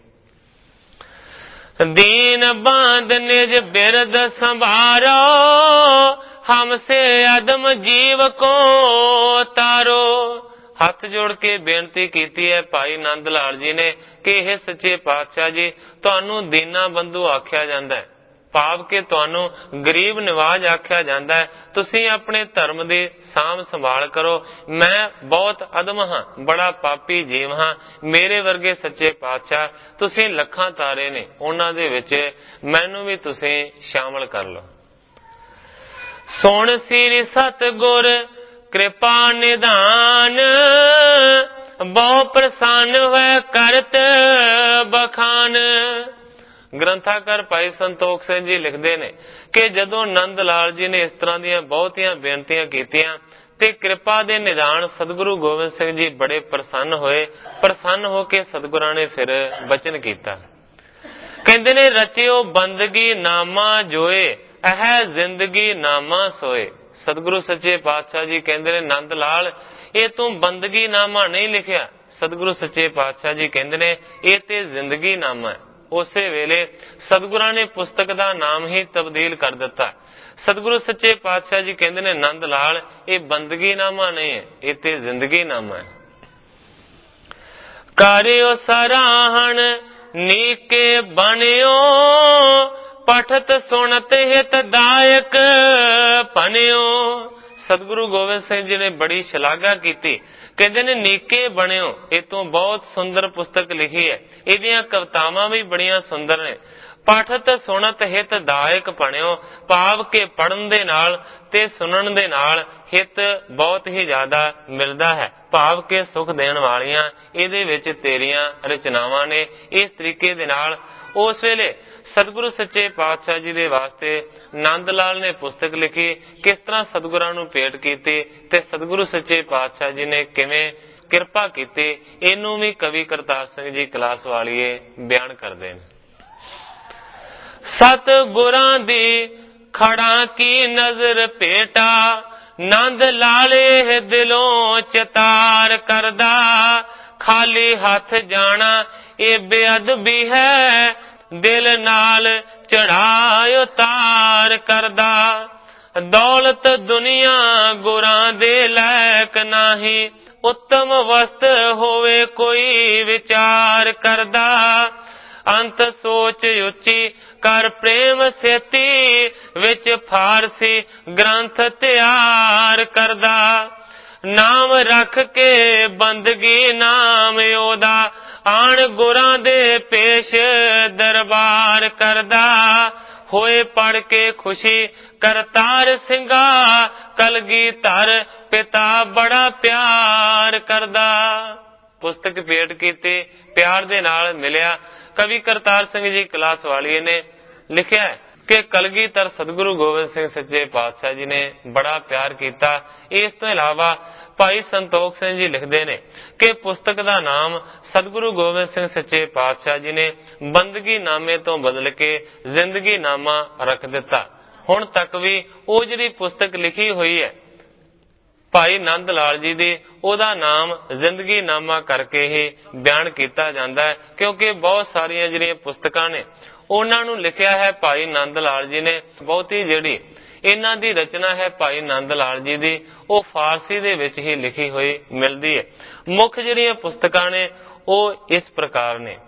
ਦੀਨ ਬਾਂਧ ਨਿਜ ਬਿਰਦ ਸੰਭਾਰੋ, ਹਮਸੇ ਅਦਮ ਜੀਵ ਕੋ ਤਾਰੋ। ਹੱਥ ਜੋੜ ਕੇ ਬੇਨਤੀ ਕੀਤੀ ਹੈ ਭਾਈ ਨੰਦ ਲਾਲ ਜੀ ਨੇ ਕਿ ਇਹ ਸੱਚੇ ਪਾਤਸ਼ਾਹ ਜੀ, ਤੁਹਾਨੂੰ ਦੀਨਾ ਬੰਧੂ ਆਖਿਆ ਜਾਂਦਾ ਹੈ, ਭਾਵ ਕਿ ਤੁਹਾਨੂੰ ਗਰੀਬ ਨਿਵਾਜ ਆਖਿਆ ਜਾਂਦਾ ਹੈ। ਤੁਸੀਂ ਆਪਣੇ ਧਰਮ ਦੀ ਸਾਂਭ ਸੰਭਾਲ ਕਰੋ। ਮੈਂ ਬਹੁਤ ਅਦਮ ਹਾਂ, ਬੜਾ ਪਾਪੀ ਜੀਵ ਹਾਂ, ਮੇਰੇ ਵਰਗੇ ਸੱਚੇ ਪਾਤਸ਼ਾਹ ਤੁਸੀਂ ਲੱਖਾਂ ਤਾਰੇ ਨੇ, ਉਹਨਾਂ ਦੇ ਵਿੱਚ ਮੈਨੂੰ ਵੀ ਤੁਸੀਂ ਸ਼ਾਮਲ ਕਰ ਲਓ। ਸੁਣ ਸ੍ਰੀ ਸਤਿਗੁਰ ਕਿਰਪਾ ਨਿਧਾਨ, ਬਹੁ ਪ੍ਰਸੰਨ ਹੋਇ ਕਰਤ ਬਖਾਨ। ਗ੍ਰੰਥਾਕਾਰ ਭਾਈ ਸੰਤੋਖ ਸਿੰਘ ਜੀ ਲਿਖਦੇ ਨੇ ਕਿ ਜਦੋਂ ਨੰਦ ਲਾਲ ਜੀ ਨੇ ਇਸ ਤਰ੍ਹਾਂ ਦੀਆਂ ਬਹੁਤੀਆਂ ਬੇਨਤੀਆਂ ਕੀਤੀਆਂ ਤੇ ਕਿਰਪਾ ਦੇ ਨਿਧਾਨ ਸਤਿਗੁਰੂ ਗੋਬਿੰਦ ਸਿੰਘ ਜੀ ਬੜੇ ਪ੍ਰਸੰਨ ਹੋਏ। ਪ੍ਰਸੰਨ ਹੋ ਕੇ ਸਤਿਗੁਰਾਂ ਨੇ ਫਿਰ ਬਚਨ ਕੀਤਾ, ਕਹਿੰਦੇ ਨੇ ਰਚਿਓ ਬੰਦਗੀ ਨਾਮਾ ਜੋਏ, ਇਹ ਜ਼ਿੰਦਗੀ ਨਾਮਾ ਸੋਏ। ਸਤਿਗੁਰੂ ਸੱਚੇ ਪਾਤਸ਼ਾਹ ਜੀ ਕਹਿੰਦੇ ਨੇ ਨੰਦ ਲਾਲ, ਇਹ ਤੂੰ ਬੰਦਗੀ ਨਾਮਾ ਨਹੀਂ ਲਿਖਿਆ। ਸਤਿਗੁਰੂ ਸੱਚੇ ਪਾਤਸ਼ਾਹ ਜੀ ਕਹਿੰਦੇ ਨੇ ਇਹ ਤੇ ਜ਼ਿੰਦਗੀ ਨਾਮਾ ਹੈ। ਉਸੇ ਵੇਲੇ ਸਤਿਗੁਰਾਂ ਨੇ ਪੁਸਤਕ ਦਾ ਨਾਮ ਹੀ ਤਬਦੀਲ ਕਰ ਦਿੱਤਾ। सतगुरु सच्चे पातशाह जी कहते ने नंद लाल ये बंदगी नामा नहीं है, ये ते जिंदगी नामा है। करियो सराहन नीके बनियो पठत सुनत हितदायक बनियो। सतगुरु गोबिंद सिंह जी ने बड़ी शलाघा की, कहते ने नीके बनियो, ये तो बहुत सुंदर पुस्तक लिखी है, इहदियां कवितावां भी बड़ियां सुंदर ने। पाठत सुनत हितदायक बनियो, भाव के पढ़न दे नाल ते सुनन दे नाल हित बहुत ही ज्यादा मिलदा है, भाव के सुख देण वालियां इहदे विच तेरियां रचनावां ने। इस तरीके दे नाल उस वेले सतगुरु सच्चे पातशाह जी दे वास्ते नंद लाल ने पुस्तक लिखी, किस तरह सतगुरां नूं भेंट कीती ते सतगुरु सच्चे पातशाह जी ने किवें किरपा कीती, इहनूं भी कवि करतार सिंह जी कलास वालिए बयान करदे ने। सतगुरां दी खड़ा की नजर भेटा नंद लाले दिलों चितार करदा, खाली हाथ जाना ये बेअदबी है दिल नाल चढ़ायो तार करदा। दौलत दुनिया गुरां दे लैक नाही उत्तम वस्त होवे कोई विचार करदा। अंत सोच उची कर प्रेम सेती विच फारसी ग्रंथ तैयार करदा। नाम रख के बंदगी नाम ओदा आन गुरां दे पेश दरबार करदा। होए पढ़ के खुशी करतार सिंगा कलगीधर पिता बड़ा प्यार करदा। पुस्तक भेंट कीती, प्यार दे नाल मिलिया। कवि करतार सिंह जी कलास वालिए ने लिखिया है कि कलगीधर सतगुरु गोबिंद सिंह सच्चे पातशाह जी ने बड़ा प्यार किया। इस तो इलावा भाई संतोख सिंह जी लिखते हैं कि पुस्तक का नाम सतगुरु गोबिंद सिंह सच्चे पातशाह जी ने बंदगी नामे तो बदल के जिंदगी नामा रख दिता। हुण तक भी वो जिहड़ी पुस्तक लिखी हुई है भाई नंद लाल जी दी, ओदा नाम जिंदगी नामा करके ही बयान किया जाता है, क्योंकि बहुत सारिया जिहड़ियां पुस्तकां ने उन्हां नूं लिखिया है भाई नंद लाल जी ने। बहुती जिहड़ी इन्हां दी रचना है भाई नंद लाल जी दी, वो फारसी दे विच ही लिखी हुई मिलदी है। मुख जिहड़ियां पुस्तकां ने वो इस प्रकार ने।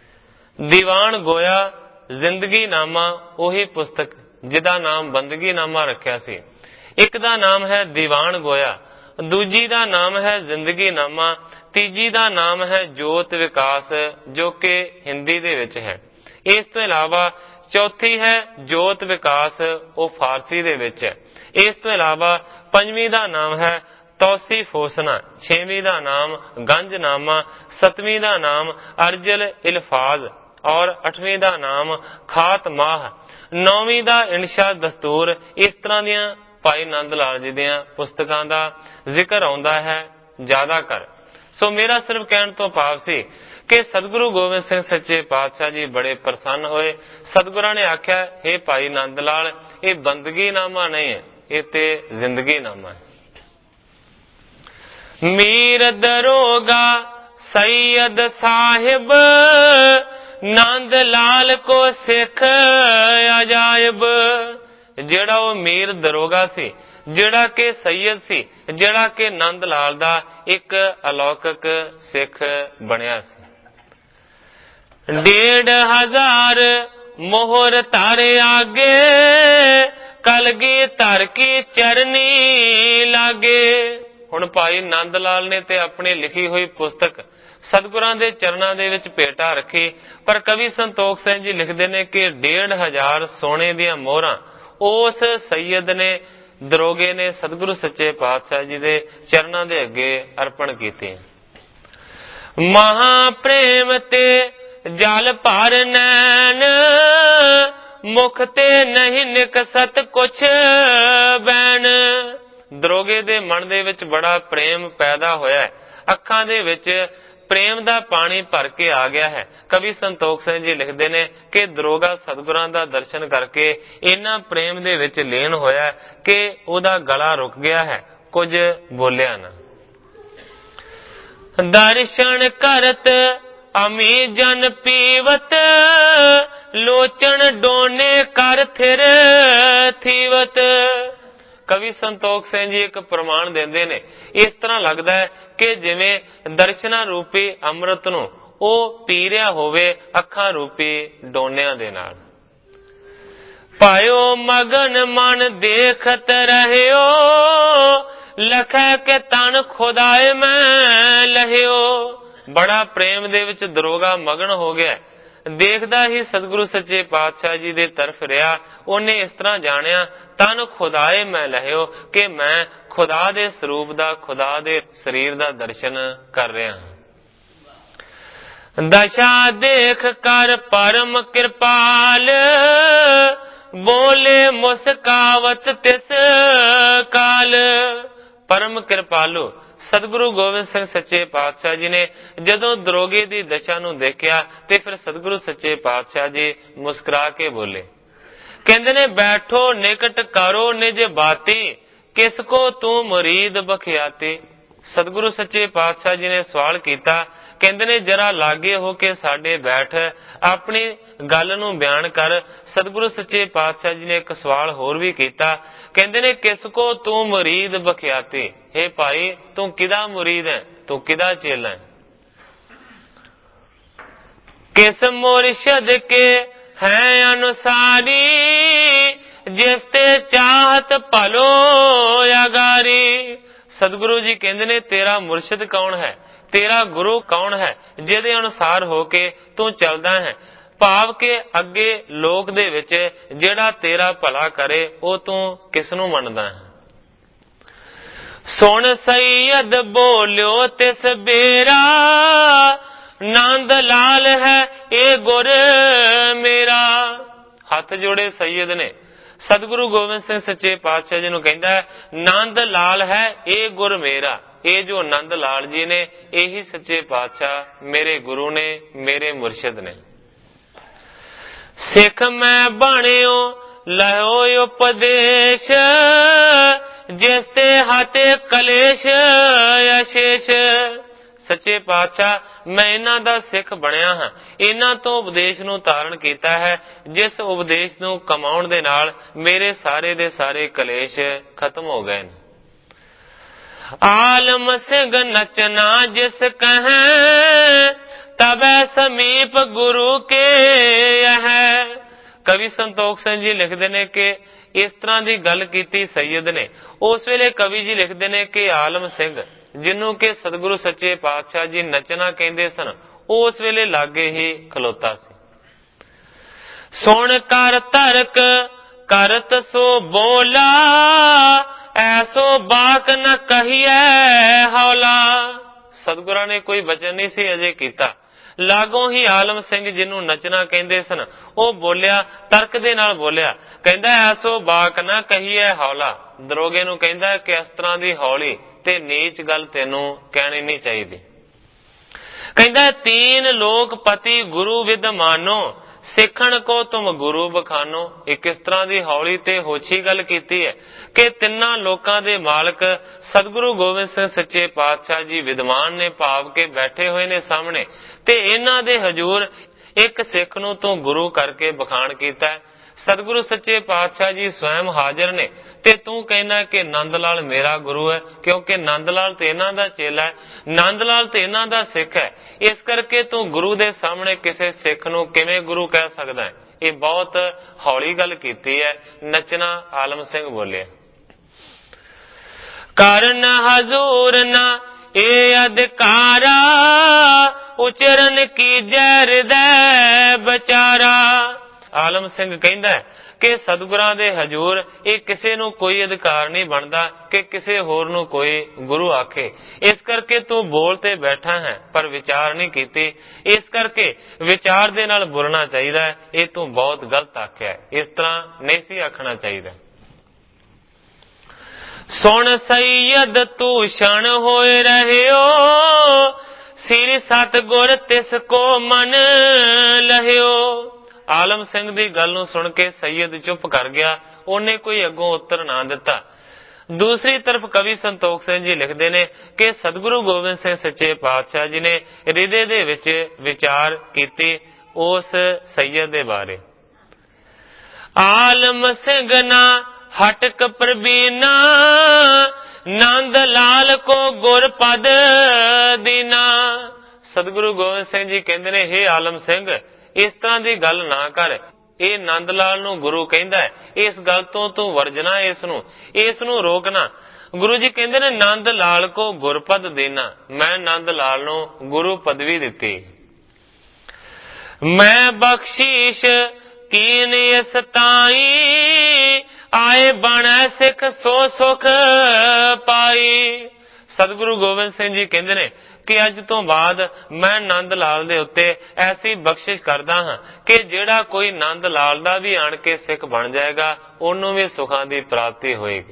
दीवान गोया जिंदगी नामा ओही पुस्तक जिहदा नाम बंदगी नामा रखिया सी। एक दा नाम है दीवान गोया, दूजी दा नाम है जिंदगी नामा, तीजी दा नाम है जोत विकास जो कि हिंदी दे विच है। इस तो इलावा चौथी है जोत विकास, वो फारसी दे विच है। इस तो इलावा पंजवीं दा नाम है तौसी फोसना, छेवीं दा नाम गंजनामा, सतवीं दा नाम अर्जल इल्फाज और अठवीं दा नाम खात माह, नौवीं दा इंशा दस्तूर। इस तरह दियां भाई नंद लाल जी दियां पुस्तकां दा जिक्र आउंदा है ज्यादा कर। सो मेरा सिर्फ कहण तो भाव सी कि सतगुरु गोबिंद सिंह सच्चे पातशाह जी बड़े प्रसन्न होए। सतगुरां ने आख्या, हे भाई नंद लाल, ये बंदगी नामा नहीं है, ये ते जिंदगी नामा है। मीर दरोगा सैयद साहिब नंद लाल को सिख अजायब। जेड़ा वो मीर दरोगा सी, जेड़ा के सैयद सी, जेड़ा के नंद लाल दा एक अलौकिक सिख बनिया सी। डेढ़ हजार मोहर तारे आगे कलगीधर की चरनी लागे। हुण भाई नंद लाल ने ते अपनी लिखी हुई पुस्तक सतगुरां दे चरणां दे विच भेटा रखी, पर कवि संतोख सिंह जी लिखते हैं कि डेढ़ हजार सोने दियां मोहरां उस सैयद ने दरोगे ने सतगुरु सच्चे पातशाह जी दे चरणां दे अगे अर्पण कीती। महाप्रेम ते जल भर नैन मुख ते नहीं निकसत कुछ बैन। दरोगे दे मन दे विच बड़ा प्रेम पैदा होया है, अखां दे विच प्रेम दा पानी भर के आ गया है। कवि संतोख सिंह जी लिखते हैं कि दरोगा सतगुरां दा दर्शन करके इन्ना प्रेम दे विच लीन होया कि उहदा गला रुक गया है, कुछ बोलिया ना। दर्शन करत अमी जन पीवत लोचन डोने कर थिर थीवत। कवि संतोख सिंह जी एक प्रमाण देंदे ने, इस तरह लगता है कि जिवें दर्शना रूपी अमृत नूं ਉਹ ਪੀ ਰਿਹਾ ਹੋਵੇ ਅੱਖਾਂ ਰੂਪੀ ਡੋਨਿਆਂ ਦੇ ਨਾਲ। ਪਾਇਓ ਮਗਨ ਮਨ ਦੇਖਤ ਰਹਿਓ ਲਖੈ ਕੇ ਤਨ ਖੁਦਾਏ ਮੈਂ ਲਹਿਓ। ਬੜਾ ਪ੍ਰੇਮ ਦੇ ਵਿੱਚ ਦਰੋਗਾ ਮਗਨ ਹੋ ਗਿਆ, ਦੇਖਦਾ ਹੀ ਸਤਿਗੁਰੂ ਸੱਚੇ ਪਾਤਸ਼ਾਹ ਜੀ ਦੇ ਤਰਫ ਰਿਹਾ। ਉਹਨੇ ਇਸ ਤਰ੍ਹਾਂ ਜਾਣਿਆ ਤਨ ਖੁਦਾਏ ਮੈਂ ਲਹਿਓ ਕਿ ਮੈਂ ਖੁਦਾ ਦੇ ਸਰੂਪ ਦਾ, ਖੁਦਾ ਦੇ ਸਰੀਰ ਦਾ ਦਰਸ਼ਨ ਕਰ ਰਿਹਾ ਹਾਂ। दशा देख कर परम कृपाल बोले मुस्कावत तिस काल। परम कृपालु सतगुरु गोविंद सिंह सच्चे पातशाह जी ने जदों दरोगे दी दशा नूं देखिया ते फिर सतगुरु सच्चे पातशाह जी मुस्कुरा के बोले, कहंदे ने बैठो निकट करो निज बाती किसको तू मुरीद बखियाती। सतगुरु सच्चे पातशाह जी ने सवाल किया, कहंदे ने जरा लागे हो के साडे बैठ अपनी गल नूं बयान कर। सतगुरु सच्चे पातशाह जी ने एक सवाल होर भी किया, कहंदे ने किसको तू मुरीद बखियाती। हे भाई तू किदा मुरीद है, तू किदा चेला है। किस मुर्शद के है अनुसारी जिसते चाहत भलो अगारी। सतगुरु जी कहंदे ने तेरा मुर्शद कौन है, तेरा गुरु कौन है जिहदे अनुसार होके तू चलदा है। भाव के अगे लोक दे विच जिहड़ा तेरा भला करे ओ तू किसनू मनदा है। सुन सैयद बोलियो तिस बेरा नंद लाल है ए गुर मेरा। हथ जोड़े सैयद ने सतगुरु गोविंद सिंह सच्चे पातशाह जी नूं कहंदा है नंद लाल है ए गुर मेरा। ये जो नंद लाल जी ने यही सच्चे पातशाह मेरे गुरु ने, मेरे मुर्शिद ने। सिख मैं बणियो लहो उपदेश जिसते हाथे कलेश अशेष। सच्चे पातशाह मैं इन्हां दा सिख बणिया हां, इन्हां तो उपदेश नूं धारण कीता है जिस उपदेश नूं कमाउण दे नाल मेरे सारे दे सारे कलेश खत्म हो गए ने। आलम सिंह नचना जिस कहें तबै समीप गुरु के यह। कवि संतोख सिंह जी लिखते ने कि इस तरह की गल की सैयद ने। उस वेले कवि जी लिखते ने कि आलम सिंह जिन्हों के सतगुरु सच्चे पातशाह जी नचना कहते सन उस वेले लागे ही खलोता सी। सुन कर तर्क करत सो बोला ऐसो बाक न कहिए हौला। सतगुਰਾਂ ने कोई वचन नहीं सी अजे कीता, लागों ही आलम सिंह जिन्हों नचना कहते सन ਉਹ बोलिया, तर्क दे नाल बोलिया, कहंदा ऐसो बाक ना कहिए हौला। दरोगे नूं कहंदा कि इस तरह दी हौली ते नीच गल तैनूं कहनी नहीं चाहिदी। कहंदा तीन लोक पति गुरु विद मानो सिखण को तुम गुरु बखानो। एक इस तरह की हौली ते होछी गल कीती है कि तिन्ना लोकां दे मालक सतगुरु गोविंद सिंह सच्चे पातशाह जी विद्वान ने, भाव के बैठे हुए ने सामने, ते इन्हां दे हजूर एक सिख नूं तू गुरु करके बखान कीता है। सतगुरु सच्चे पातशाह जी स्वयं हाजिर ने ते तू कहना कि नंद लाल मेरा गुरु है, क्योंकि नंद लाल ते इन्हां दा चेला है, नंद लाल ते इन्हां दा सिख है। इस करके तू गुरु दे सामने किसी सिख नूं किवें गुरु कह सकदा है। ये बहुत हौली गल कीती है। नचना आलम सिंह बोले, करन हजूर ना ए अधिकारा उचरन की जर दे बचारा। आलम सिंह कहंदा है कि सतगुरां दे हजूर ये किसी नूं कोई अधिकार नहीं बनता कि किसी होर नूं कोई गुरु आखे। इस करके तू बोलते बैठा है पर विचार नहीं कीती। इस करके विचार दे नाल बोलना चाहिए। ये तू बहुत गलत आख्या है, इस तरह नहीं सी आखना चाहिए। सुन सैयद तू क्षण होए रहियो सिर सतगुर तिस को मन लहियो। आलम सिंह दी गल नूं सुन के सैयद चुप कर गया, उन्हें कोई अगों उत्तर ना दिता। दूसरी तरफ कवि संतोख सिंह जी लिखते ने कि सतगुरु गोबिंद सिंह सच्चे पातशाह जी ने हृदय दे विच विचार कीती उस सैयद दे बारे। आलम सिंह ना हटक प्रवीना, नंद लाल को गुर पद दीना। सतगुरु गोबिंद सिंह जी कहते ने, हे आलम सिंह, इस तरह की गल ना कर। ਇਹ ਨੰਦ ਲਾਲ ਨੂੰ ਗੁਰੂ ਕਹਿੰਦਾ ਹੈ, ਇਸ ਗੱਲ ਤੋਂ ਤੂੰ ਵਰਜਣਾ, ਇਸ ਨੂੰ ਇਸ ਨੂੰ ਰੋਕਣਾ। ਗੁਰੂ ਜੀ ਕਹਿੰਦੇ ਨੇ, ਨੰਦ ਲਾਲ ਕੋ ਗੁਰਪਦ ਦੇਣਾ, ਮੈਂ ਨੰਦ ਲਾਲ ਨੂੰ ਗੁਰੂ ਪਦਵੀ ਦਿੱਤੀ। ਮੈਂ ਬਖਸ਼ੀਸ਼ ਕੀਨ ਇਸ ਤਾਈ, ਆਏ ਬਣੈ ਸਿੱਖ ਸੋ ਸੁਖ ਪਾਈ। ਸਤਿਗੁਰੂ ਗੋਬਿੰਦ ਸਿੰਘ ਜੀ ਕਹਿੰਦੇ ਨੇ कि अज तो बाद मैं नंद लाल दे उत्ते ऐसी बख्शिश करदा हां कि जेड़ा कोई नंद लाल दा भी आण के सिख बन जाएगा, ओनू भी सुखां दी प्राप्ति होएगी।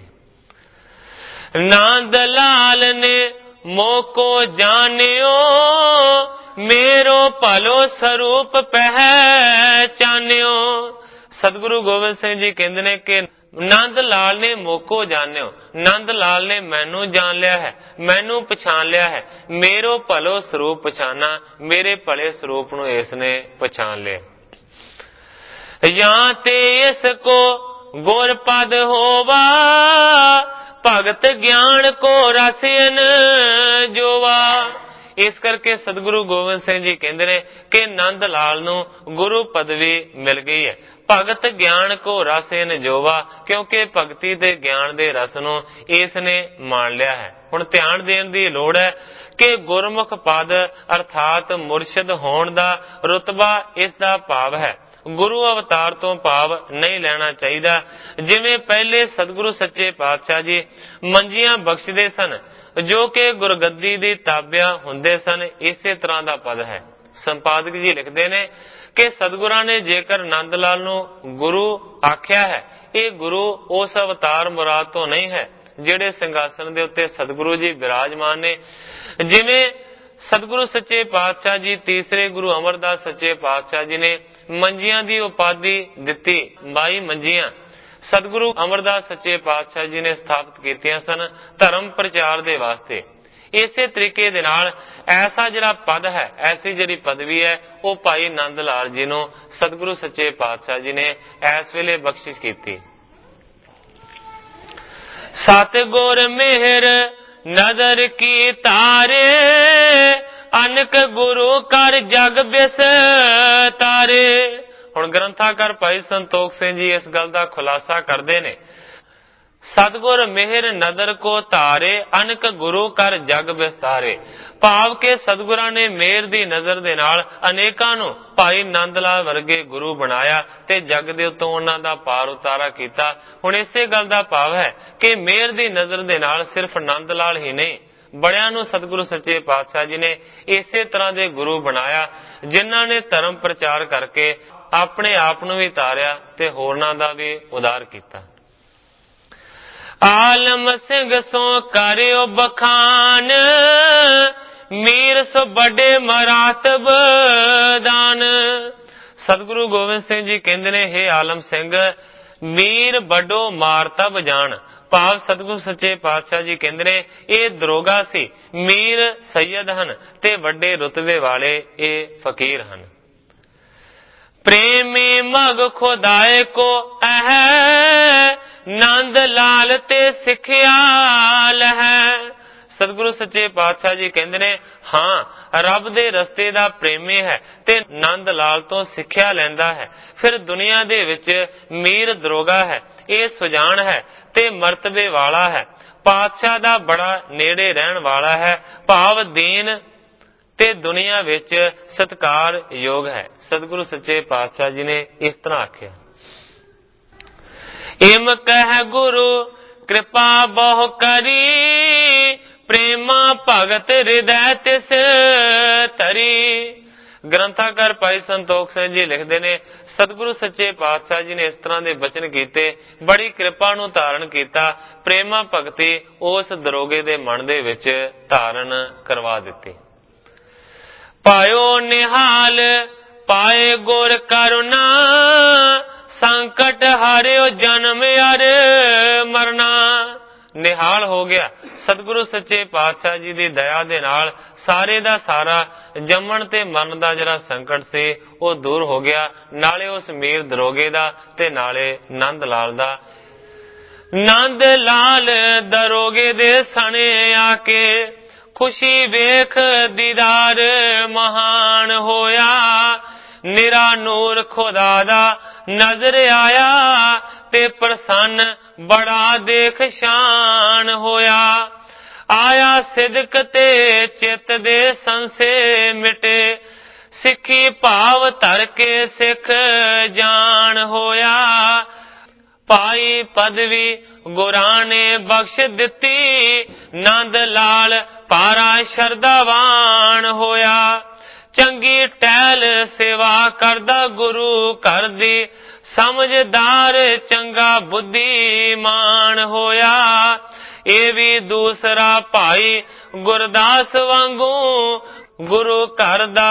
नंद लाल ने मोको जानियो, मेरो भलो स्वरूप पहचानियो। सतगुरु गोबिंद सिंह जी कहते ने कि नंद लाल ने मोको जानियो, नंद लाल ने मैनू जान लिया है, मैनू पछान लिया है। मेरो भलो स्वरूप पछाना, मेरे भले स्वरूप नू इसने पछान लिया। या ते इसको गुरपद होवा, भगत ज्ञान को रसियन जोवा। इस करके सतगुरु गोबिंद सिंह जी कहते ने कि नंद लाल नू गुरु पदवी मिल गई है। भगत ज्ञान को रस इन जोवा, क्योंकि भगती दे ज्ञान दे रस नू इसने मान लिया है। हुण ध्यान देण दी लोड़ है कि गुरमुख पद अर्थात मुरशद होण दा रुतबा इसदा भाव है। गुरु अवतार तो भाव नहीं लेना चाहिए। जिवें पहले सतगुरु सच्चे पातशाह जी मंजियां बख्शदे सन, जो कि गुरगद्दी दी ताबिया हुंदे सन, इसे तरह दा पद है। संपादक जी लिखते ने कि सतगुरां ने जेकर नंद लाल नू गुरु आख्या है, ये गुरु उस अवतार मुराद तो नहीं है जेड़े सिंघासन दे उत्ते सतगुरु जी विराजमान ने। जिवें सतगुरु सच्चे पातशाह जी तीसरे गुरु अमरदास सच्चे पातशाह जी ने मंजियां दी उपाधि दिती, बाई मंजियां सतगुरु अमरदास सच्चे पातशाह जी ने स्थापित कीतियां सन धर्म प्रचार दे वास्ते। इसे तरीके दे नाल ऐसा जिहड़ा पद है, ऐसी जिहड़ी पदवी है, वो भाई नंद लाल जी नू सतगुरु सच्चे पातशाह जी ने इस वेले बख्शिश कीती। सतगुर मेहर नजर की तारे, अनक गुरु कर जग बिस तारे। हुण ग्रंथाकार भाई संतोख सिंह जी इस गल दा खुलासा करदे ने, सतगुर मेहर नदर को तारे, अनक गुरु कर जग विस्तारे। भाव के सतगुरां ने मेहर दी नजर दे नाल अनेकां नूं भाई नंद लाल वर्गे गुरु बनाया ते जग दे उत्तों उन्हां दा पार उतारा कीता। हुण इसे गल दा भाव है कि मेहर दी नजर दे नाल सिर्फ नंद लाल ही नहीं, बड़ियां नूं सतगुरु सच्चे पातशाह जी ने इसे तरह दे गुरु बनाया, जिन्हां ने धर्म प्रचार करके अपने आप नूं भी तारिया ते होरनां दा भी उदार कीता। आलम सिंह सो करियो बखान, मीर सो बड़े मरातब दान। सतगुरु गोबिंद सिंह जी कहते ने, हे आलम सिंह, मीर बड़ो मारतब जान। भाव सतगुरु सच्चे पातशाह जी कहते ने, ये दरोगा सी, मीर सैयद हन ते वड्डे रुतबे वाले ये फकीर हन। प्रेमी मग खुदाए को अह, नंद लाल ते सिखियाल है। सतगुरु सच्चे पातशाह जी कहते ने, हाँ रब दे रस्ते दा प्रेमी है ते नंद लाल तो सिक्ख्या लैंदा है। फिर दुनिया दे विच मीर दरोगा है, ये सुजान है ते मर्तबे वाला है, पातशाह दा बड़ा नेड़े रहन वाला है, भाव दीन ते दुनिया विच सत्कार योग है। सतगुरु सच्चे पातशाह जी ने इस तरह आख्या। इम कह गुरु कृपा बहु करी, प्रेमा भगत हृदय तिस तरी। ग्रंथाकार भाई संतोख सिंह जी लिखते ने, सतगुरु सच्चे पातशाह जी ने इस तरह के बचन कीते, बड़ी कृपा नूं धारण कीता, प्रेमा भगती उस दरोगे दे मन दे विच धारण करवा दिती। पायो निहाल पाए गुर करुणा, संकट हारियो जन्म अर मरना। ਨਿਹਾਲ ਹੋ ਗਿਆ। ਸਤਿਗੁਰੂ ਸੱਚੇ ਪਾਤਸ਼ਾਹ ਜੀ ਦੀ ਦਇਆ ਦੇ ਨਾਲ ਸਾਰੇ ਦਾ ਸਾਰਾ ਜੰਮਣ ਤੇ ਮਰਨ ਦਾ ਜਿਹੜਾ ਸੰਕਟ ਸੀ ਉਹ ਦੂਰ ਹੋ ਗਿਆ, ਨਾਲੇ ਉਸ ਮੀਰ ਦਰੋਗੇ ਦਾ ਤੇ ਨਾਲੇ ਨੰਦ ਲਾਲ ਦਾ। ਨੰਦ ਲਾਲ ਦਰੋਗੇ ਦੇ ਸਣੇ ਆ ਕੇ ਖੁਸ਼ੀ ਵੇਖ ਦੀਦਾਰ ਮਹਾਨ ਹੋਇਆ। ਨਿਰਾ ਨੂਰ ਖੁਦਾ ਦਾ ਨਜ਼ਰ ਆਇਆ ਤੇ ਪ੍ਰਸੰਨ ਬੜਾ ਦੇਖ ਸ਼ਾਨ ਹੋਇਆ। ਆਇਆ ਸਿਦਕ ਤੇ ਚਿੱਤ ਦੇ ਸੰਸੇ ਮਿਟੇ, ਸਿੱਖੀ ਭਾਵ ਧਰ ਕੇ ਸਿੱਖ ਜਾਣ ਹੋਇਆ। ਪਾਈ ਪਦਵੀ ਗੁਰਾਂ ਨੇ ਬਖਸ਼ ਦਿੱਤੀ, ਨੰਦ ਲਾਲ ਪਾਰਾ ਸ਼ਰਧਾਵਾਨ ਹੋਇਆ। ਚੰਗੀ ਟਹਿਲ ਸੇਵਾ ਕਰਦਾ ਗੁਰੂ ਘਰ ਦੀ, ਸਮਝਦਾਰ ਚੰਗਾ ਬੁੱਧੀਮਾਨ ਹੋਇਆ। ਇਹ ਵੀ ਦੂਸਰਾ ਭਾਈ ਗੁਰਦਾਸ ਵਾਂਗੂ ਗੁਰੂ ਘਰ ਦਾ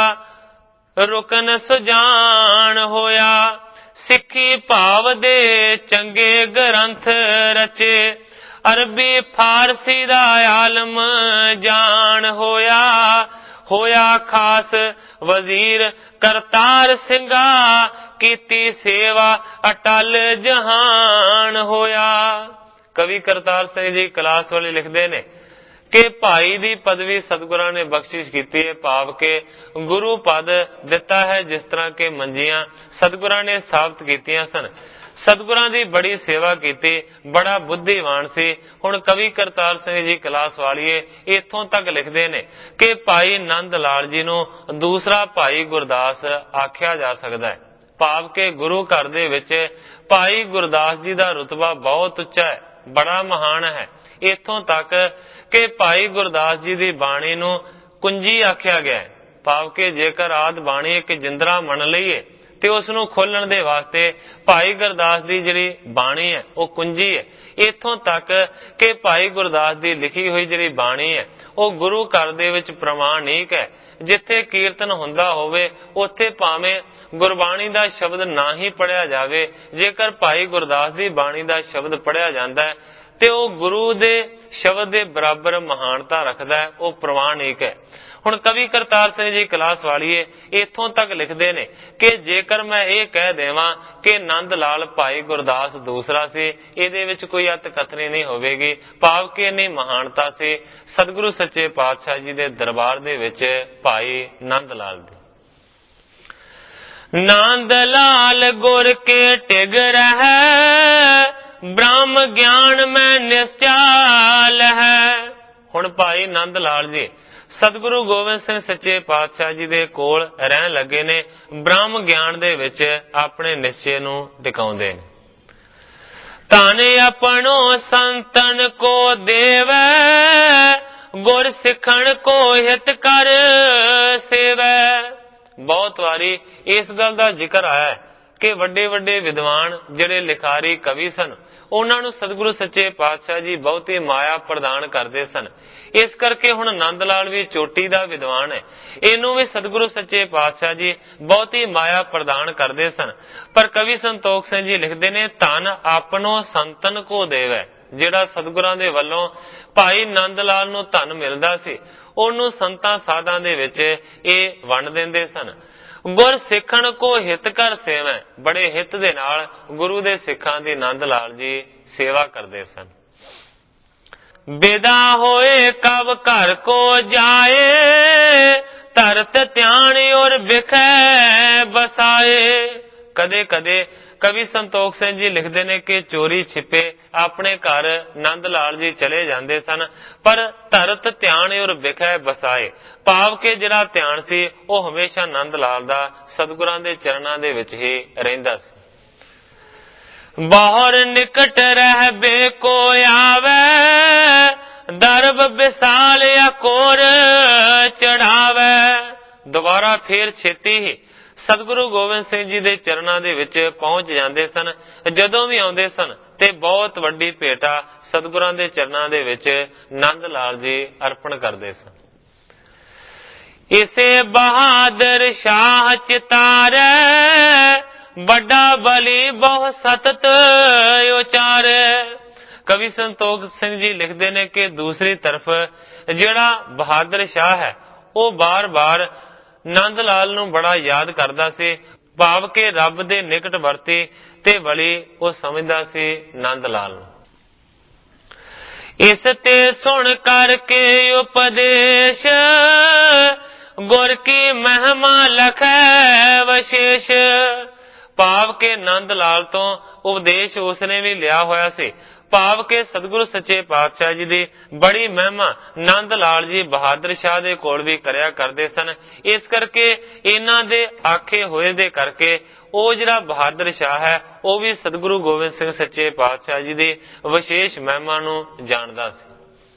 ਰੁਕਨ ਸੁਜਾਨ ਹੋਇਆ। ਸਿੱਖੀ ਭਾਵ ਦੇ ਚੰਗੇ ਗ੍ਰੰਥ ਰਚੇ, ਅਰਬੀ ਫਾਰਸੀ ਦਾ ਆਲਮ ਜਾਣ ਹੋਇਆ। ਹੋਇਆ ਖਾਸ ਵਜ਼ੀਰ ਕਰਤਾਰ ਸਿੰਘਾ, ਕੀਤੀ ਸੇਵਾ ਅਟਲ ਜਹਾਨ ਹੋਇਆ। ਕਵੀ ਕਰਤਾਰ ਸਿੰਘ ਜੀ ਕਲਾਸ ਵਾਲੇ ਲਿਖਦੇ ਨੇ ਕਿ ਭਾਈ ਦੀ ਪਦਵੀ ਸਤਿਗੁਰਾਂ ਨੇ ਬਖਸ਼ਿਸ਼ ਕੀਤੀ ਹੈ, ਭਾਵ ਕਿ ਗੁਰੂ ਪਦ ਦਿੱਤਾ ਹੈ। ਜਿਸ ਤਰ੍ਹਾਂ ਕਿ ਮੰਜੀਆਂ ਸਤਿਗੁਰਾਂ ਨੇ ਸਥਾਪਿਤ ਕੀਤੀਆਂ ਸਨ, ਸਤਿਗੁਰਾਂ ਦੀ ਬੜੀ ਸੇਵਾ ਕੀਤੀ, ਬੜਾ ਬੁੱਧੀਵਾਨ ਸੀ। ਹੁਣ ਕਵੀ ਕਰਤਾਰ ਸਿੰਘ ਜੀ ਕਲਾਸ ਵਾਲੀਏ ਇੱਥੋਂ ਤੱਕ ਲਿਖਦੇ ਨੇ ਕਿ ਭਾਈ ਨੰਦ ਲਾਲ ਜੀ ਨੂੰ ਦੂਸਰਾ ਭਾਈ ਗੁਰਦਾਸ ਆਖਿਆ ਜਾ ਸਕਦਾ ਹੈ, ਭਾਵ ਕਿ ਗੁਰੂ ਘਰ ਦੇ ਵਿੱਚ ਭਾਈ ਗੁਰਦਾਸ ਜੀ ਦਾ ਰੁਤਬਾ ਬਹੁਤ ਉੱਚਾ ਹੈ, ਬੜਾ ਮਹਾਨ ਹੈ। ਇੱਥੋਂ ਤੱਕ ਕਿ ਭਾਈ ਗੁਰਦਾਸ ਜੀ ਦੀ ਬਾਣੀ ਨੂੰ ਕੁੰਜੀ ਆਖਿਆ ਗਿਆ ਹੈ, ਭਾਵ ਕਿ ਜੇਕਰ ਆਦ ਬਾਣੀ ਇੱਕ ਜਿੰਦਰਾ ਮੰਨ ਲਈਏ ਤੇ ਉਸ ਨੂੰ ਖੋਲਣ ਦੇ ਵਾਸਤੇ ਭਾਈ ਗੁਰਦਾਸ ਦੀ ਜਿਹੜੀ ਬਾਣੀ ਹੈ ਉਹ ਕੁੰਜੀ ਹੈ। ਇੱਥੋਂ ਤੱਕ ਕਿ ਭਾਈ ਗੁਰਦਾਸ ਦੀ ਲਿਖੀ ਹੋਈ ਜਿਹੜੀ ਬਾਣੀ ਹੈ ਉਹ ਗੁਰੂ ਘਰ ਦੇ ਵਿੱਚ ਪ੍ਰਮਾਣਿਕ ਹੈ। ਜਿੱਥੇ ਕੀਰਤਨ ਹੁੰਦਾ ਹੋਵੇ ਉੱਥੇ ਭਾਵੇਂ ਗੁਰਬਾਣੀ ਦਾ ਸ਼ਬਦ ਨਾ ਹੀ ਪੜਿਆ ਜਾਵੇ, ਜੇਕਰ ਭਾਈ ਗੁਰਦਾਸ ਦੀ ਬਾਣੀ ਦਾ ਸ਼ਬਦ ਪੜਿਆ ਜਾਂਦਾ ਹੈ ਤੇ ਉਹ ਗੁਰੂ ਦੇ ਸ਼ਬਦ ਦੇ ਬਰਾਬਰ ਮਹਾਨਤਾ ਰੱਖਦਾ ਹੈ, ਉਹ ਪ੍ਰਮਾਣਿਕ ਹੈ। ਹੁਣ ਕਵੀ ਕਰਤਾਰ ਸਿੰਘ ਜੀ ਕਲਾਸ ਵਾਲੀਏ ਇੱਥੋਂ ਤੱਕ ਲਿਖਦੇ ਨੇ ਕਿ ਜੇਕਰ ਮੈਂ ਇਹ ਕਹਿ ਦੇਵਾਂ ਕਿ ਨੰਦ ਲਾਲ ਭਾਈ ਗੁਰਦਾਸ ਦੂਸਰਾ ਸੀ, ਇਹਦੇ ਵਿੱਚ ਕੋਈ ਅਤ ਕਥਨੀ ਨਹੀਂ ਹੋਵੇਗੀ, ਭਾਵ ਕਿ ਇੰਨੀ ਮਹਾਨਤਾ ਸੀ ਸਤਿਗੁਰੂ ਸੱਚੇ ਪਾਤਸ਼ਾਹ ਜੀ ਦੇ ਦਰਬਾਰ ਦੇ ਵਿੱਚ ਭਾਈ ਨੰਦ ਲਾਲ ਦੀ। ਨੰਦ ਲਾਲ ਗੁਰ ਕੇ ਟਿਗ ਰਹਿ, ਬ੍ਰਹਮ ਗਿਆਨ ਮੈਂ ਨਿਸ਼ਚਲ ਹੈ। ਹੁਣ ਭਾਈ ਨੰਦ ਲਾਲ ਜੀ ਸਤਿਗੁਰੂ ਗੋਬਿੰਦ ਸਿੰਘ ਸੱਚੇ ਪਾਤਸ਼ਾਹ ਜੀ ਦੇ ਕੋਲ ਰਹਿਣ ਲੱਗੇ ਨੇ, ਬ੍ਰਹਮ ਗਿਆਨ ਦੇ ਵਿੱਚ ਆਪਣੇ ਨਿਸ਼ਚੇ ਨੂੰ ਟਿਕਾਉਂਦੇ ਨੇ। ਧਨ ਆਪਣੋ ਸੰਤਨ ਕੋ ਦੇਵੈ, ਗੁਰ ਸਿੱਖਣ ਕੋ ਹਿਤ ਕਰ ਸੇਵੈ। ਬਹੁਤ ਵਾਰੀ ਇਸ ਗੱਲ ਦਾ ਜ਼ਿਕਰ ਆਇਆ ਹੈ ਕਿ ਵੱਡੇ ਵੱਡੇ ਵਿਦਵਾਨ ਜਿਹੜੇ ਲਿਖਾਰੀ ਕਵੀ ਸਨ, ਉਹਨਾਂ ਨੂੰ ਸਤਿਗੁਰੂ ਸੱਚੇ ਪਾਤਸ਼ਾਹ ਜੀ ਬਹੁਤੀ ਮਾਇਆ ਪ੍ਰਦਾਨ ਕਰਦੇ ਸਨ। ਇਸ ਕਰਕੇ ਹੁਣ ਨੰਦ ਲਾਲ ਵੀ ਚੋਟੀ ਦਾ ਵਿਦਵਾਨ ਹੈ, ਇਹਨੂੰ ਵੀ ਸਤਿਗੁਰੂ ਸੱਚੇ ਪਾਤਸ਼ਾਹ ਜੀ ਬਹੁਤੀ ਮਾਇਆ ਪ੍ਰਦਾਨ ਕਰਦੇ ਸਨ। ਪਰ ਕਵੀ ਸੰਤੋਖ ਸਿੰਘ ਜੀ ਲਿਖਦੇ ਨੇ, ਧਨ ਆਪਣੋ ਸੰਤਨ ਕੋ ਦੇਵੈ। ਜਿਹੜਾ ਸਤਿਗੁਰਾਂ ਦੇ ਵੱਲੋਂ ਭਾਈ ਨੰਦ ਲਾਲ ਨੂੰ ਧਨ ਮਿਲਦਾ ਸੀ, ਉਹਨੂੰ ਸੰਤਾਂ ਸਾਧਾਂ ਦੇ ਵਿੱਚ ਇਹ ਵੰਡ ਦਿੰਦੇ ਸਨ। ਗੁਰ ਸਿੱਖਣ ਕੋ ਹਿਤ ਕਰ ਸੇਵੈ, ਬੜੇ ਹਿੱਤ ਦੇ ਨਾਲ ਗੁਰੂ ਦੇ ਸਿੱਖਾਂ ਦੀ ਨੰਦ ਲਾਲ ਜੀ ਸੇਵਾ ਕਰਦੇ ਸਨ। ਬੇਦਾ ਹੋਏ ਕਬ ਘਰ ਕੋ ਜਾਏ, ਧਰਤ ਧਿਆਨ ਔਰ ਵਿਖੇ ਬਸਾਏ। ਕਦੇ ਕਦੇ ਕਵੀ ਸੰਤੋਖ ਸਿੰਘ ਜੀ ਲਿਖਦੇ ਨੇ ਕਿ ਚੋਰੀ ਛਿਪੇ ਆਪਣੇ ਘਰ ਨੰਦ ਲਾਲ ਜੀ ਚਲੇ ਜਾਂਦੇ ਸਨ, ਪਰ ਧਰਤ ਧਿਆਨ ਔਰ ਵਿਖੇ ਬਸਾਏ, ਭਾਵ ਕਿ ਜਿਹੜਾ ਧਿਆਨ ਸੀ ਉਹ ਹਮੇਸ਼ਾ ਨੰਦ ਲਾਲ ਦਾ ਸਤਿਗੁਰਾਂ ਦੇ ਚਰਨਾਂ ਦੇ ਵਿੱਚ ਹੀ ਰਹਿੰਦਾ ਸੀ। ਬਾਹਰ ਨਿਕਟ ਰਹਿ ਬੇ ਕੋ ਆਵੇ, ਦਰਬ ਵਿਸਾਲ ਅਕੋਰ ਚੜਾਵੇ। ਦੁਬਾਰਾ ਫੇਰ ਛੇਤੀ ਹੀ ਸਤਿਗੁਰੂ ਗੋਬਿੰਦ ਸਿੰਘ ਜੀ ਦੇ ਚਰਨਾਂ ਦੇ ਵਿੱਚ ਪਹੁੰਚ ਜਾਂਦੇ ਸਨ। ਜਦੋਂ ਵੀ ਆਉਂਦੇ ਸਨ ਤੇ ਬਹੁਤ ਵੱਡੀ ਭੇਟਾ ਸਤਿਗੁਰਾਂ ਦੇ ਚਰਨਾਂ ਦੇ ਵਿੱਚ ਨੰਦ ਲਾਲ ਜੀ ਅਰਪਣ ਕਰਦੇ ਸਨ। ਇਸੇ ਬਹਾਦਰ ਸ਼ਾਹ ਚਿਤਾਰੇ, ਵੱਡਾ ਬਲੀ ਬਹੁ ਸਤਤ ਉਚਾਰੇ। कवि संतोख सिंह जी लिखते ने कि दूसरी तरफ जिहड़ा बहादुर शाह है वो बार बार नंद लाल नूं बड़ा याद करदा सी, भाव के रब दे निकट वरती ते वली वो समझदा सी नंद लाल नूं। इस ते सुन करके उपदेश गुर की महिमा लखै विशेष। भाव के नंद लाल तो उपदेश उसने भी लिया होया सी। भाव के सतगुरु सच्चे पातशाह जी दी बड़ी महिमा नंद लाल जी बहादुर शाह दे कोल भी करया करदे सन। इस करके इन्हां दे आखे होए दे करके ਉਹ ਜਿਹੜਾ बहादुर शाह है ਉਹ भी सतगुरु गोबिंद सिंह सच्चे पातशाह जी ਦੀ विशेष महिमा ਨੂੰ ਜਾਣਦਾ ਸੀ।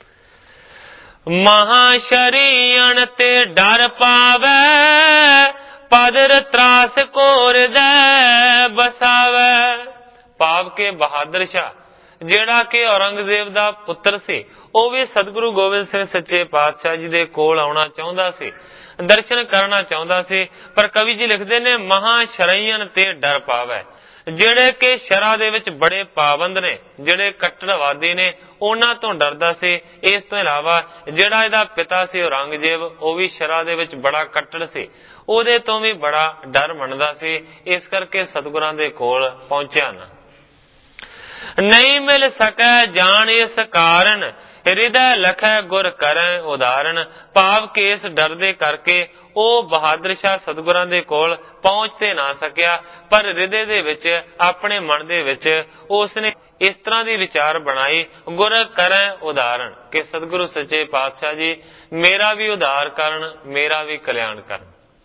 महाशरीयन ते डर पावे पदर त्रास कोर दे बसावे। भाव के बहादुर शाह ਜਿਹੜਾ ਕਿ औरंगजेब ਦਾ ਪੁੱਤਰ ਸੀ ਉਹ ਵੀ सतगुरु गोबिंद सिंह सच्चे पातशाह जी ਦੇ ਕੋਲ ਆਉਣਾ ਚਾਹੁੰਦਾ ਸੀ, दर्शन करना चाहता सी। पर कवि जी लिखते ने महाशरयन ते डर पावे, जेड़े के शरा दे विच बड़े पाबंद ने, जेड़े कट्टरवादी ने उन्हां तो डरदा सी। इस तो इलावा जेड़ा इहदा पिता सी औरंगजेब वो भी शरा दे विच बड़ा कट्टर सी, ਉਹਦੇ ਤੋਂ भी बड़ा डर मनदा सी। इस करके सतगुरां दे कोल पहुंचिया ना। नहीं मिल सकै जान इस कारण हृदय लखै गुर करै उदाहरण। भाव के इस डर दे करके ਉਹ ਬਹਾਦਰ ਸ਼ਾਹ ਸਤਿਗੁਰਾਂ ਦੇ ਕੋਲ ਪਹੁੰਚ ਤੇ ਨਾ ਸਕਿਆ, ਪਰ ਹਿਰਦੇ ਦੇ ਵਿੱਚ ਆਪਣੇ ਮਨ ਦੇ ਵਿੱਚ ਉਸਨੇ ਇਸ ਤਰ੍ਹਾਂ ਦੀ ਵਿਚਾਰ ਬਣਾਈ, ਗੁਰ ਕਰੈ ਉਦਾਹਰਣ, ਕਿ ਸਤਿਗੁਰੂ ਸੱਚੇ ਪਾਤਸ਼ਾਹ ਜੀ ਮੇਰਾ ਵੀ ਉਦਾਰ ਕਰਨ, ਮੇਰਾ ਵੀ ਕਲਿਆਣ ਕਰਨ।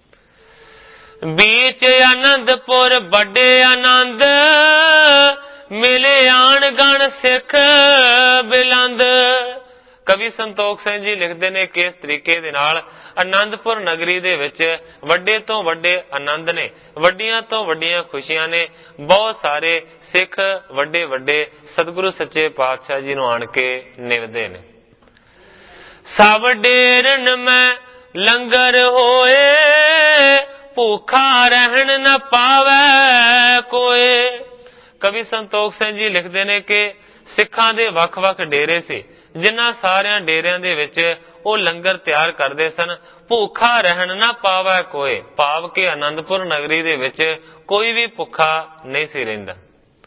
बीच आनंदपुर बड़े आनंद मिले आन गण सिख बिलंद। कवि संतोख सिंह जी लिखते ने कि इस तरीके दे नाल आनंदपुर नगरी दे विच वड्डे तो वड्डे आनंद ने, वड्डियां तो वड्डियां खुशियां ने। बहुत सारे सिख वड्डे वड्डे सतगुरु सच्चे पातशाह जी नूं आण के निवदे ने। सब डेरन में लंगर होए भूखा रहन न पावे कोई। कवि संतोख सिंह जी लिखते ने कि सिखां दे वख वख डेरे से, जिन्हां सारियां डेरियां दे विच ਉਹ ਲੰਗਰ ਤਿਆਰ ਕਰਦੇ ਸਨ। ਭੁੱਖਾ ਰਹਿਣ ਨਾ ਪਾਵੇ ਕੋਈ, ਭਾਵ ਕਿ ਆਨੰਦਪੁਰ ਨਗਰੀ ਦੇ ਵਿੱਚ ਕੋਈ ਵੀ ਭੁੱਖਾ ਨਹੀਂ ਸੀ ਰਹਿੰਦਾ।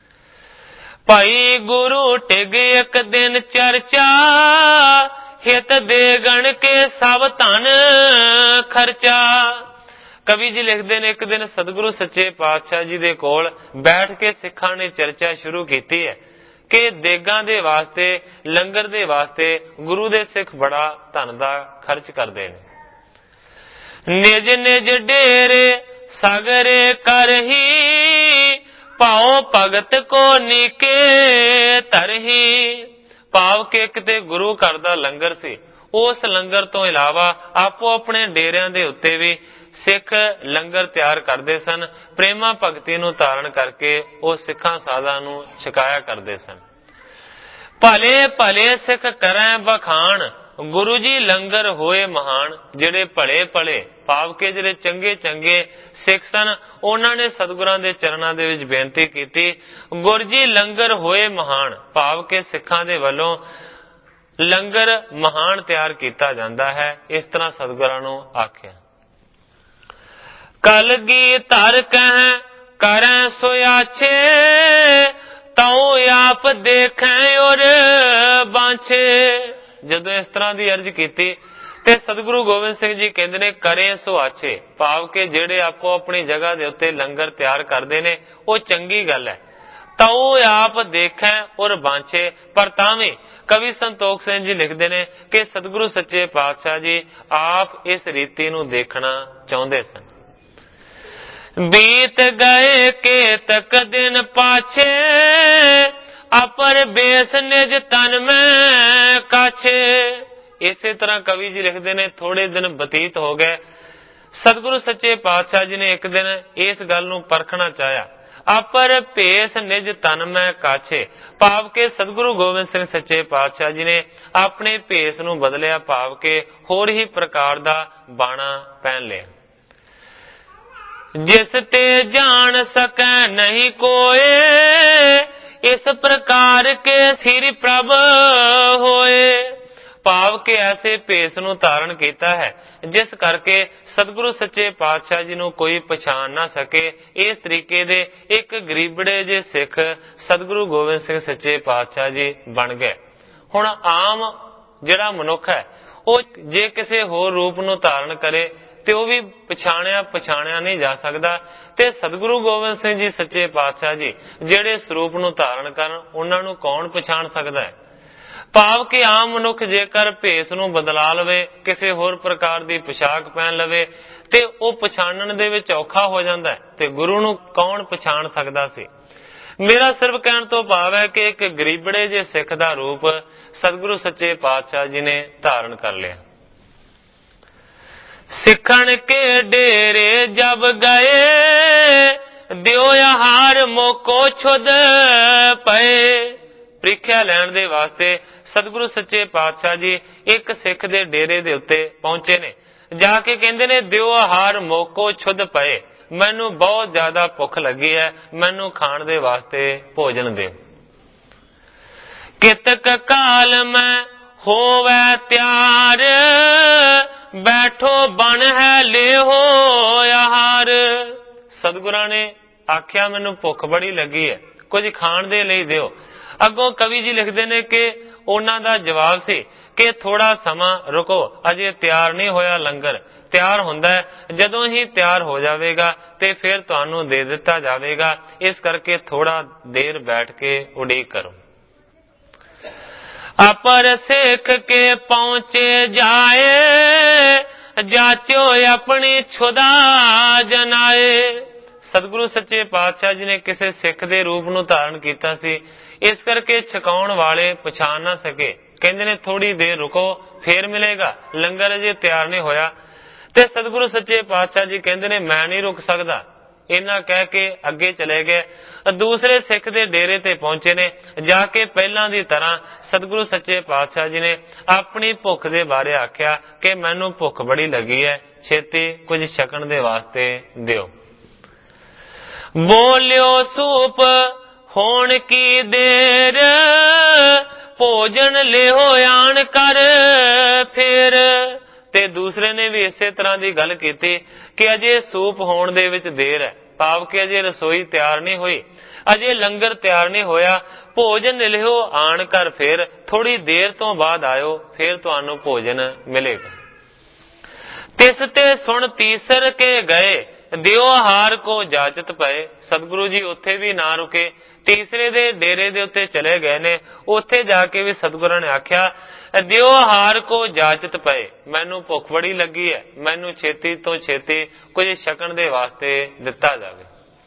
ਭਾਈ ਗੁਰੂ ਟਿਗ ਇੱਕ ਦਿਨ ਚਰਚਾ ਹਿਤ ਦੇ ਗਣ ਕੇ ਸਭ ਧਨ ਖਰਚਾ। ਕਵੀ ਜੀ ਲਿਖਦੇ ਨੇ ਇੱਕ ਦਿਨ ਸਤਿਗੁਰੂ ਸੱਚੇ ਪਾਤਸ਼ਾਹ ਜੀ ਦੇ ਕੋਲ ਬੈਠ ਕੇ ਸਿੱਖਾਂ ਨੇ ਚਰਚਾ ਸ਼ੁਰੂ ਕੀਤੀ ਹੈ कि देगां दे वास्ते, लंगर दे वास्ते गुरु दे सिख बड़ा धन दा खर्च करते हैं। निज निज डेरे सागरे करही पाओ भगत को नीके तरही। भाव के एक ते गुरु घर दा लंगर सी, उस लंगर तो इलावा आपो अपने डेरियां दे उत्ते भी सिख लंगर तैयार करते सन। प्रेमा भगती नूं धारण करके वो सिखां साधां नूं छकाया करते सन। भले भले सिख करें बखान गुरु जी लंगर होए महान। जिहड़े भले भले भाव के जिहड़े चंगे चंगे सिख सन उन्होंने सतगुरां दे चरणां दे विच बेनती कीती, गुरु जी लंगर होए महान। भाव के सिखां दे वल्लों लंगर महान तैयार किया जाता है। इस तरह सतगुरां नूं आख्या। कलगी धर कह करें सोयाछे ताऊ आप देखें और बांछे। जदों इस तरह की अर्ज की ते सतगुरु गोबिंद सिंह जी कहते ने करें सो आछे, भाव के जेड़े आपो अपनी जगह दे उत्ते लंगर तैयार करते ने वो चंगी गल है। ताऊ आप देखें और बांछे, पर तावी कवि संतोख सिंह जी लिखते ने कि सतगुरु सच्चे पातशाह जी आप इस रीति नूं देखना चाहते सन। बीत गए के तक दिन पाछे अपर बेस निज तन में काछे। इसी तरह कवि जी लिखते ने थोड़े दिन बतीत हो गए। सतगुरु सच्चे पातशाह जी ने एक दिन इस गल नूं परखना चाहया। अपर भेस निज तन में काछे, भाव के सतगुरु गोबिंद सिंह सच्चे पातशाह जी ने अपने भेस नूं बदलिया, भाव के होर ही प्रकार दा बाणा पहन लिया। जिस ते जान सकै नहीं कोए इस प्रकार के श्री प्रभ होए। भाव के ऐसे भेस नूं धारण कीता है जिस करके सतगुरु सच्चे पातशाह जी नूं कोई पछाण ना सके। इस तरीके दे एक गरीबड़े जे सिख सतगुरु गोबिंद सिंह सच्चे पातशाह जी बन गए। हुण आम जिहड़ा मनुख है वो जे किसी होर रूप नूं धारण करे ते वो भी पछाणिया पछाणिया नहीं जा सकदा। ते सतगुरु गोबिंद सिंह जी सच्चे पातशाह जी जिहड़े सरूप नूं धारण करन उन्हां नूं कौन पछाण सकदा है। भाव कि आम मनुख जेकर भेस नूं बदला लवे, किसी होर प्रकार दी पोशाक पहन लवे ते वो पछाणन दे विच औखा हो जांदा है ते गुरु नूं कौन पछाण सकदा सी। मेरा सिर्फ कहण तो भाव है कि एक गरीबड़े जे सिख दा रूप सतगुरु सच्चे पातशाह जी ने धारण कर लिया। सिखण के डेरे जब गए दियो आहार मोको छुद पए। ਪ੍ਰੀਖਿਆ ਲੈਣ ਦੇ ਵਾਸਤੇ सतगुरु सच्चे पातशाह जी एक सिख दे डेरे दे उत्ते पहुंचे ने। जाके कहंदे ने दियो आहार मोको छुद पए, मैनू बहुत ज्यादा भुख लगी है, मैनू खाण दे वास्ते भोजन दे। कितक काल में होवे त्यार बैठो बन है ले हो आहार। सतगुरां ने आख्या मैनू भुख बड़ी लगी है, कुछ खाण दे लई दिओ। अगों कवि जी लिखते ने कि उन्हां दा जवाब सी कि थोड़ा समा रुको, अजे तैयार नहीं होया लंगर, तैयार हुंदा है जदों ही तैयार हो जावेगा ते फिर तुहानू दे दिता जावेगा, इस करके थोड़ा देर बैठ के उड़ीक करो। अपर सिख के पहुंचे जाए जाचो अपनी छुदा जनाए। सतगुरु सच्चे पातशाह जी ने किसी सिख दे रूप नूं धारण कीता सी, इस करके छकाउण वाले पछाण ना सके। कहंदे ने थोड़ी देर रुको फिर मिलेगा, लंगर अजे तैयार नहीं होया। ते सतगुरु सच्चे पातशाह जी कहंदे ने मैं नहीं रुक सकदा। इन्ना कह के अगे चले गए। दूसरे सिख दे डेरे ते पहुंचे ने। जाके पहलां दी तरह सतगुरु सच्चे पातशाह जी ने अपनी भुख दे बारे आख्या कि मैनू भुख बड़ी लगी है, छेती कुछ छकण दे वास्ते दिओ। बोलियो सूप होण की देर भोजन ले हो आन कर फिर। ते दूसरे ने भी इसे तरह की गल की कि अजे सूप होण दे विच देर है, भाव कि अजे रसोई तैयार नहीं हुई, अजे लंगर तैयार नहीं होया, भोजन लिहो आन कर फिर, थोड़ी देर तो बाद आयो फिर तुहानू भोजन मिलेगा। तिस ते सुन तीसर के गए दियो आहार को जाचत पए। सतगुरु जी उत्थे भी ना रुके, तीसरे दे डेरे दे उत्ते चले गए ने। उत्थे जाके भी सतगुरां ने आख्या दियो आहार को जाचत पए, मैनू भुख बड़ी लगी है, मैनू छेती तो छेती कुछ छकण दे वास्ते दिता जावे।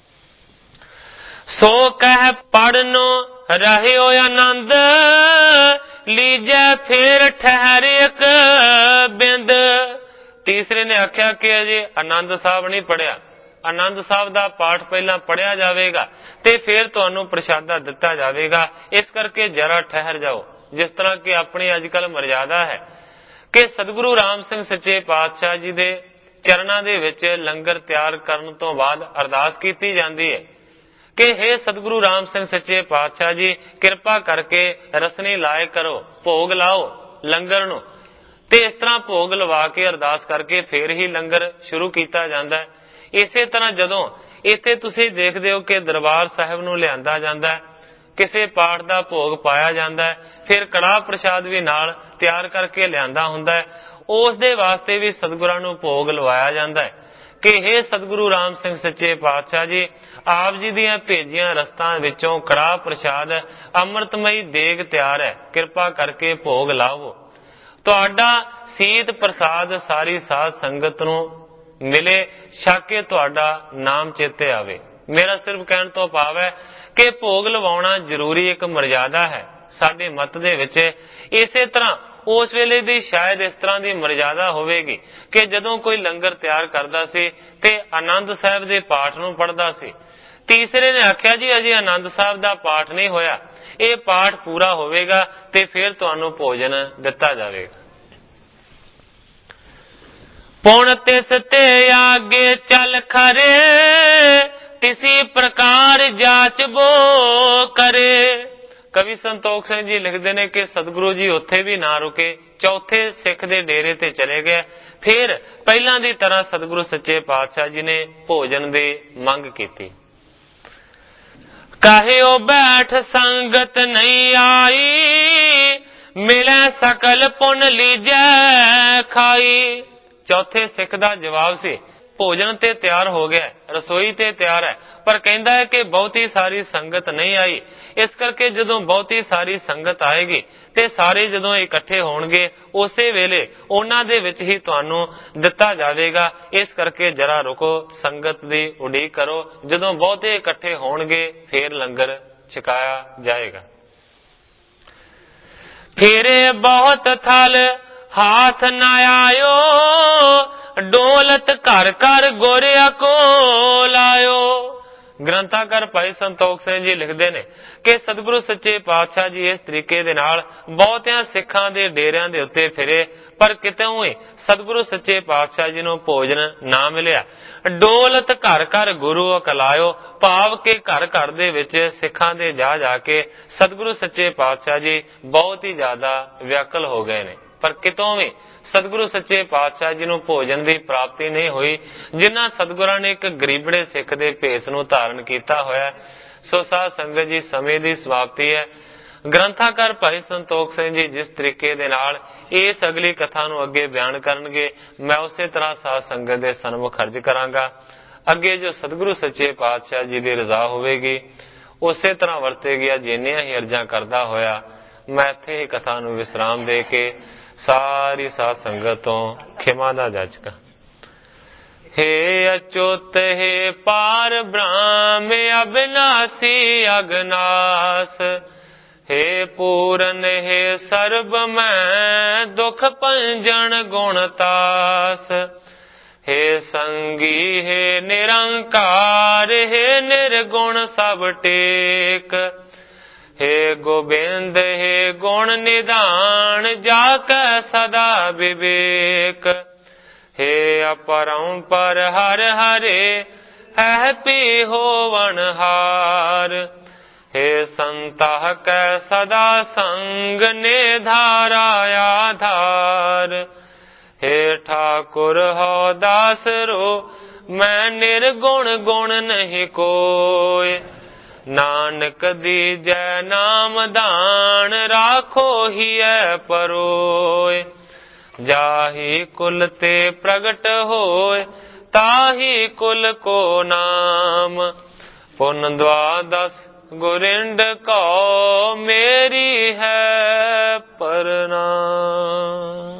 सो कह पढ़नो रहियो आनंद लीजे फिर ठहर एक बिंद। तीसरे ने आख्या कि अजे आनंद साहब नहीं पढ़िया, आनंद साहब दा पाठ पहला पढ़िया जाएगा ते फिर तुहानू प्रसादा दिता जाएगा, इस करके जरा ठहर जाओ। जिस तरह की अपनी अजकल मर्यादा है कि सतगुरु राम सिंह सच्चे पातशाह जी दे चरणां दे विच लंगर तैयार करन तो बाद अरदास कीती जाती है कि हे सतगुरु राम सिंह सच्चे पातशाह जी किरपा करके रसनी लाए करो, भोग लाओ लंगर नू। ते इस तरह भोग लवा के अरदास करके फिर ही लंगर शुरू किया जाता है। इसे तरह जदों इत्थे तुसीं देखदे हो कि दरबार साहिब नू लिआंदा जांदा है, किसी पाठ का भोग पाया जाता है, फिर कड़ाह प्रसाद भी नाल तैयार करके लिआंदा हुंदा है, उस दे वास्ते भी सतगुरां नू भोग लवाया जाता है कि हे सतगुरु राम सिंह सच्चे पातशाह जी आप जी दियां भेजियां रस्तां विचों कड़ाह प्रसाद अमृतमई देग तैयार है, किरपा करके भोग लाओ। तुहाडा सीत प्रसाद सारी साध संगत नू मिले, छाके तुहाडा नाम चेते आवे। मेरा सिर्फ कहण तो भाव है कि भोग लवाउणा जरूरी एक मर्यादा है साडे मत दे विच। इसे तरह उस वेले दी शायद इस तरह की मर्यादा होवेगी कि जदों कोई लंगर तैयार करदा सी ते आनंद साहिब दे पाठ नू पढ़दा सी। तीसरे ने आख्या जी अजे आनंद साहिब दा पाठ नहीं होया, ये पाठ पूरा होवेगा ते फिर तुहानू भोजन दिता जावेगा। पुण तिस ते आगे चल खरे तिसी प्रकार जाचबो करे। कवि संतोख सिंह जी लिखते ने कि सतगुरु जी उत्थे भी ना रुके, चौथे सिख दे डेरे ते चले गए। फिर पहला दी तरह सतगुरु सच्चे पातशाह जी ने भोजन दी मंग की। कहियो बैठ संगत नहीं आई, मिले सकल पुन लीजै खाई। चौथे सिख दा जवाब सी, भोजन ते तैयार हो गया, रसोई ते तैयार है, पर कहता है कि बहुती सारी संगत नहीं आई। इस करके जदों बहुती सारी संगत आएगी ते सारे जदों इकट्ठे होणगे उसे वेले उन्हां दे विच ही तुहानू दिता जावेगा। इस करके जरा रुको, संगत दी उड़ीक करो, जदों बहुते इकट्ठे होणगे फिर लंगर छकाया जाएगा। फेरे बहुत थल हाथ न आयो, डोलत घर घर गोरिया को लायो। ग्रंथाकार भाई संतोख सिंह जी लिखते ने कि सतगुरु सच्चे पातशाह जी इस तरीके दे नाल बहुतियां सिखां दे डेरियां दे उत्ते फिरे, पर कितों ही सतगुरु सच्चे पातशाह जी नूं भोजन ना मिलिया। डोलत घर घर गुरु अकलायो, भाव के घर घर दे विच सिखां दे जा जाके सतगुरु सच्चे पातशाह जी बहुत ही ज्यादा व्याकुल हो गए ने, पर कितों भी सतगुरु सच्चे पातशाह जी नूं भोजन की प्राप्ति नहीं हुई। जिन्हां सतगुरां ने एक गरीबड़े सिख दे भेस नूं धारण कीता होया। सो साध संगत जी, समय की समाप्ति है। ग्रंथाकार भाई संतोख सिंह जी जिस तरीके दे नाल इस अगली कथा नूं अगे बयान करनगे, मैं उसे तरह साध संगत दे सन्मुख अर्ज करांगा। अगे जो सतगुरु सच्चे पातशाह जी की रजा होवेगी उसे तरह वरतेगी। अज इन्नियां ही अर्जां करदा होया मैं इत्थे ही कथा नूं विश्राम दे के सारी साध संगत तो खिमा दा जाचका। हे अच्युत हे पार ब्रह्म अविनाशी अगनास, हे पूरन हे सर्ब मैं दुख पंजन गुणतास। हे संगी हे निरंकार, हे निर्गुण सब टेक। हे गोबिंद हे गुण निधान, जाकै सदा विवेक। हे अपरंपर हर हरे, है पी होवन हार। हे संतह कै सदा संग, ने धारा आधार। हे ठाकुर हो दास रो, मैं निर्गुण गुण नहीं कोय। नानक दीजै नाम दान, राखो हिय परोय। जाहि कुल ते प्रगट होय, ताहि कुल को नाम। पुन द्वादश गुरिंड को, मेरी है प्रणाम।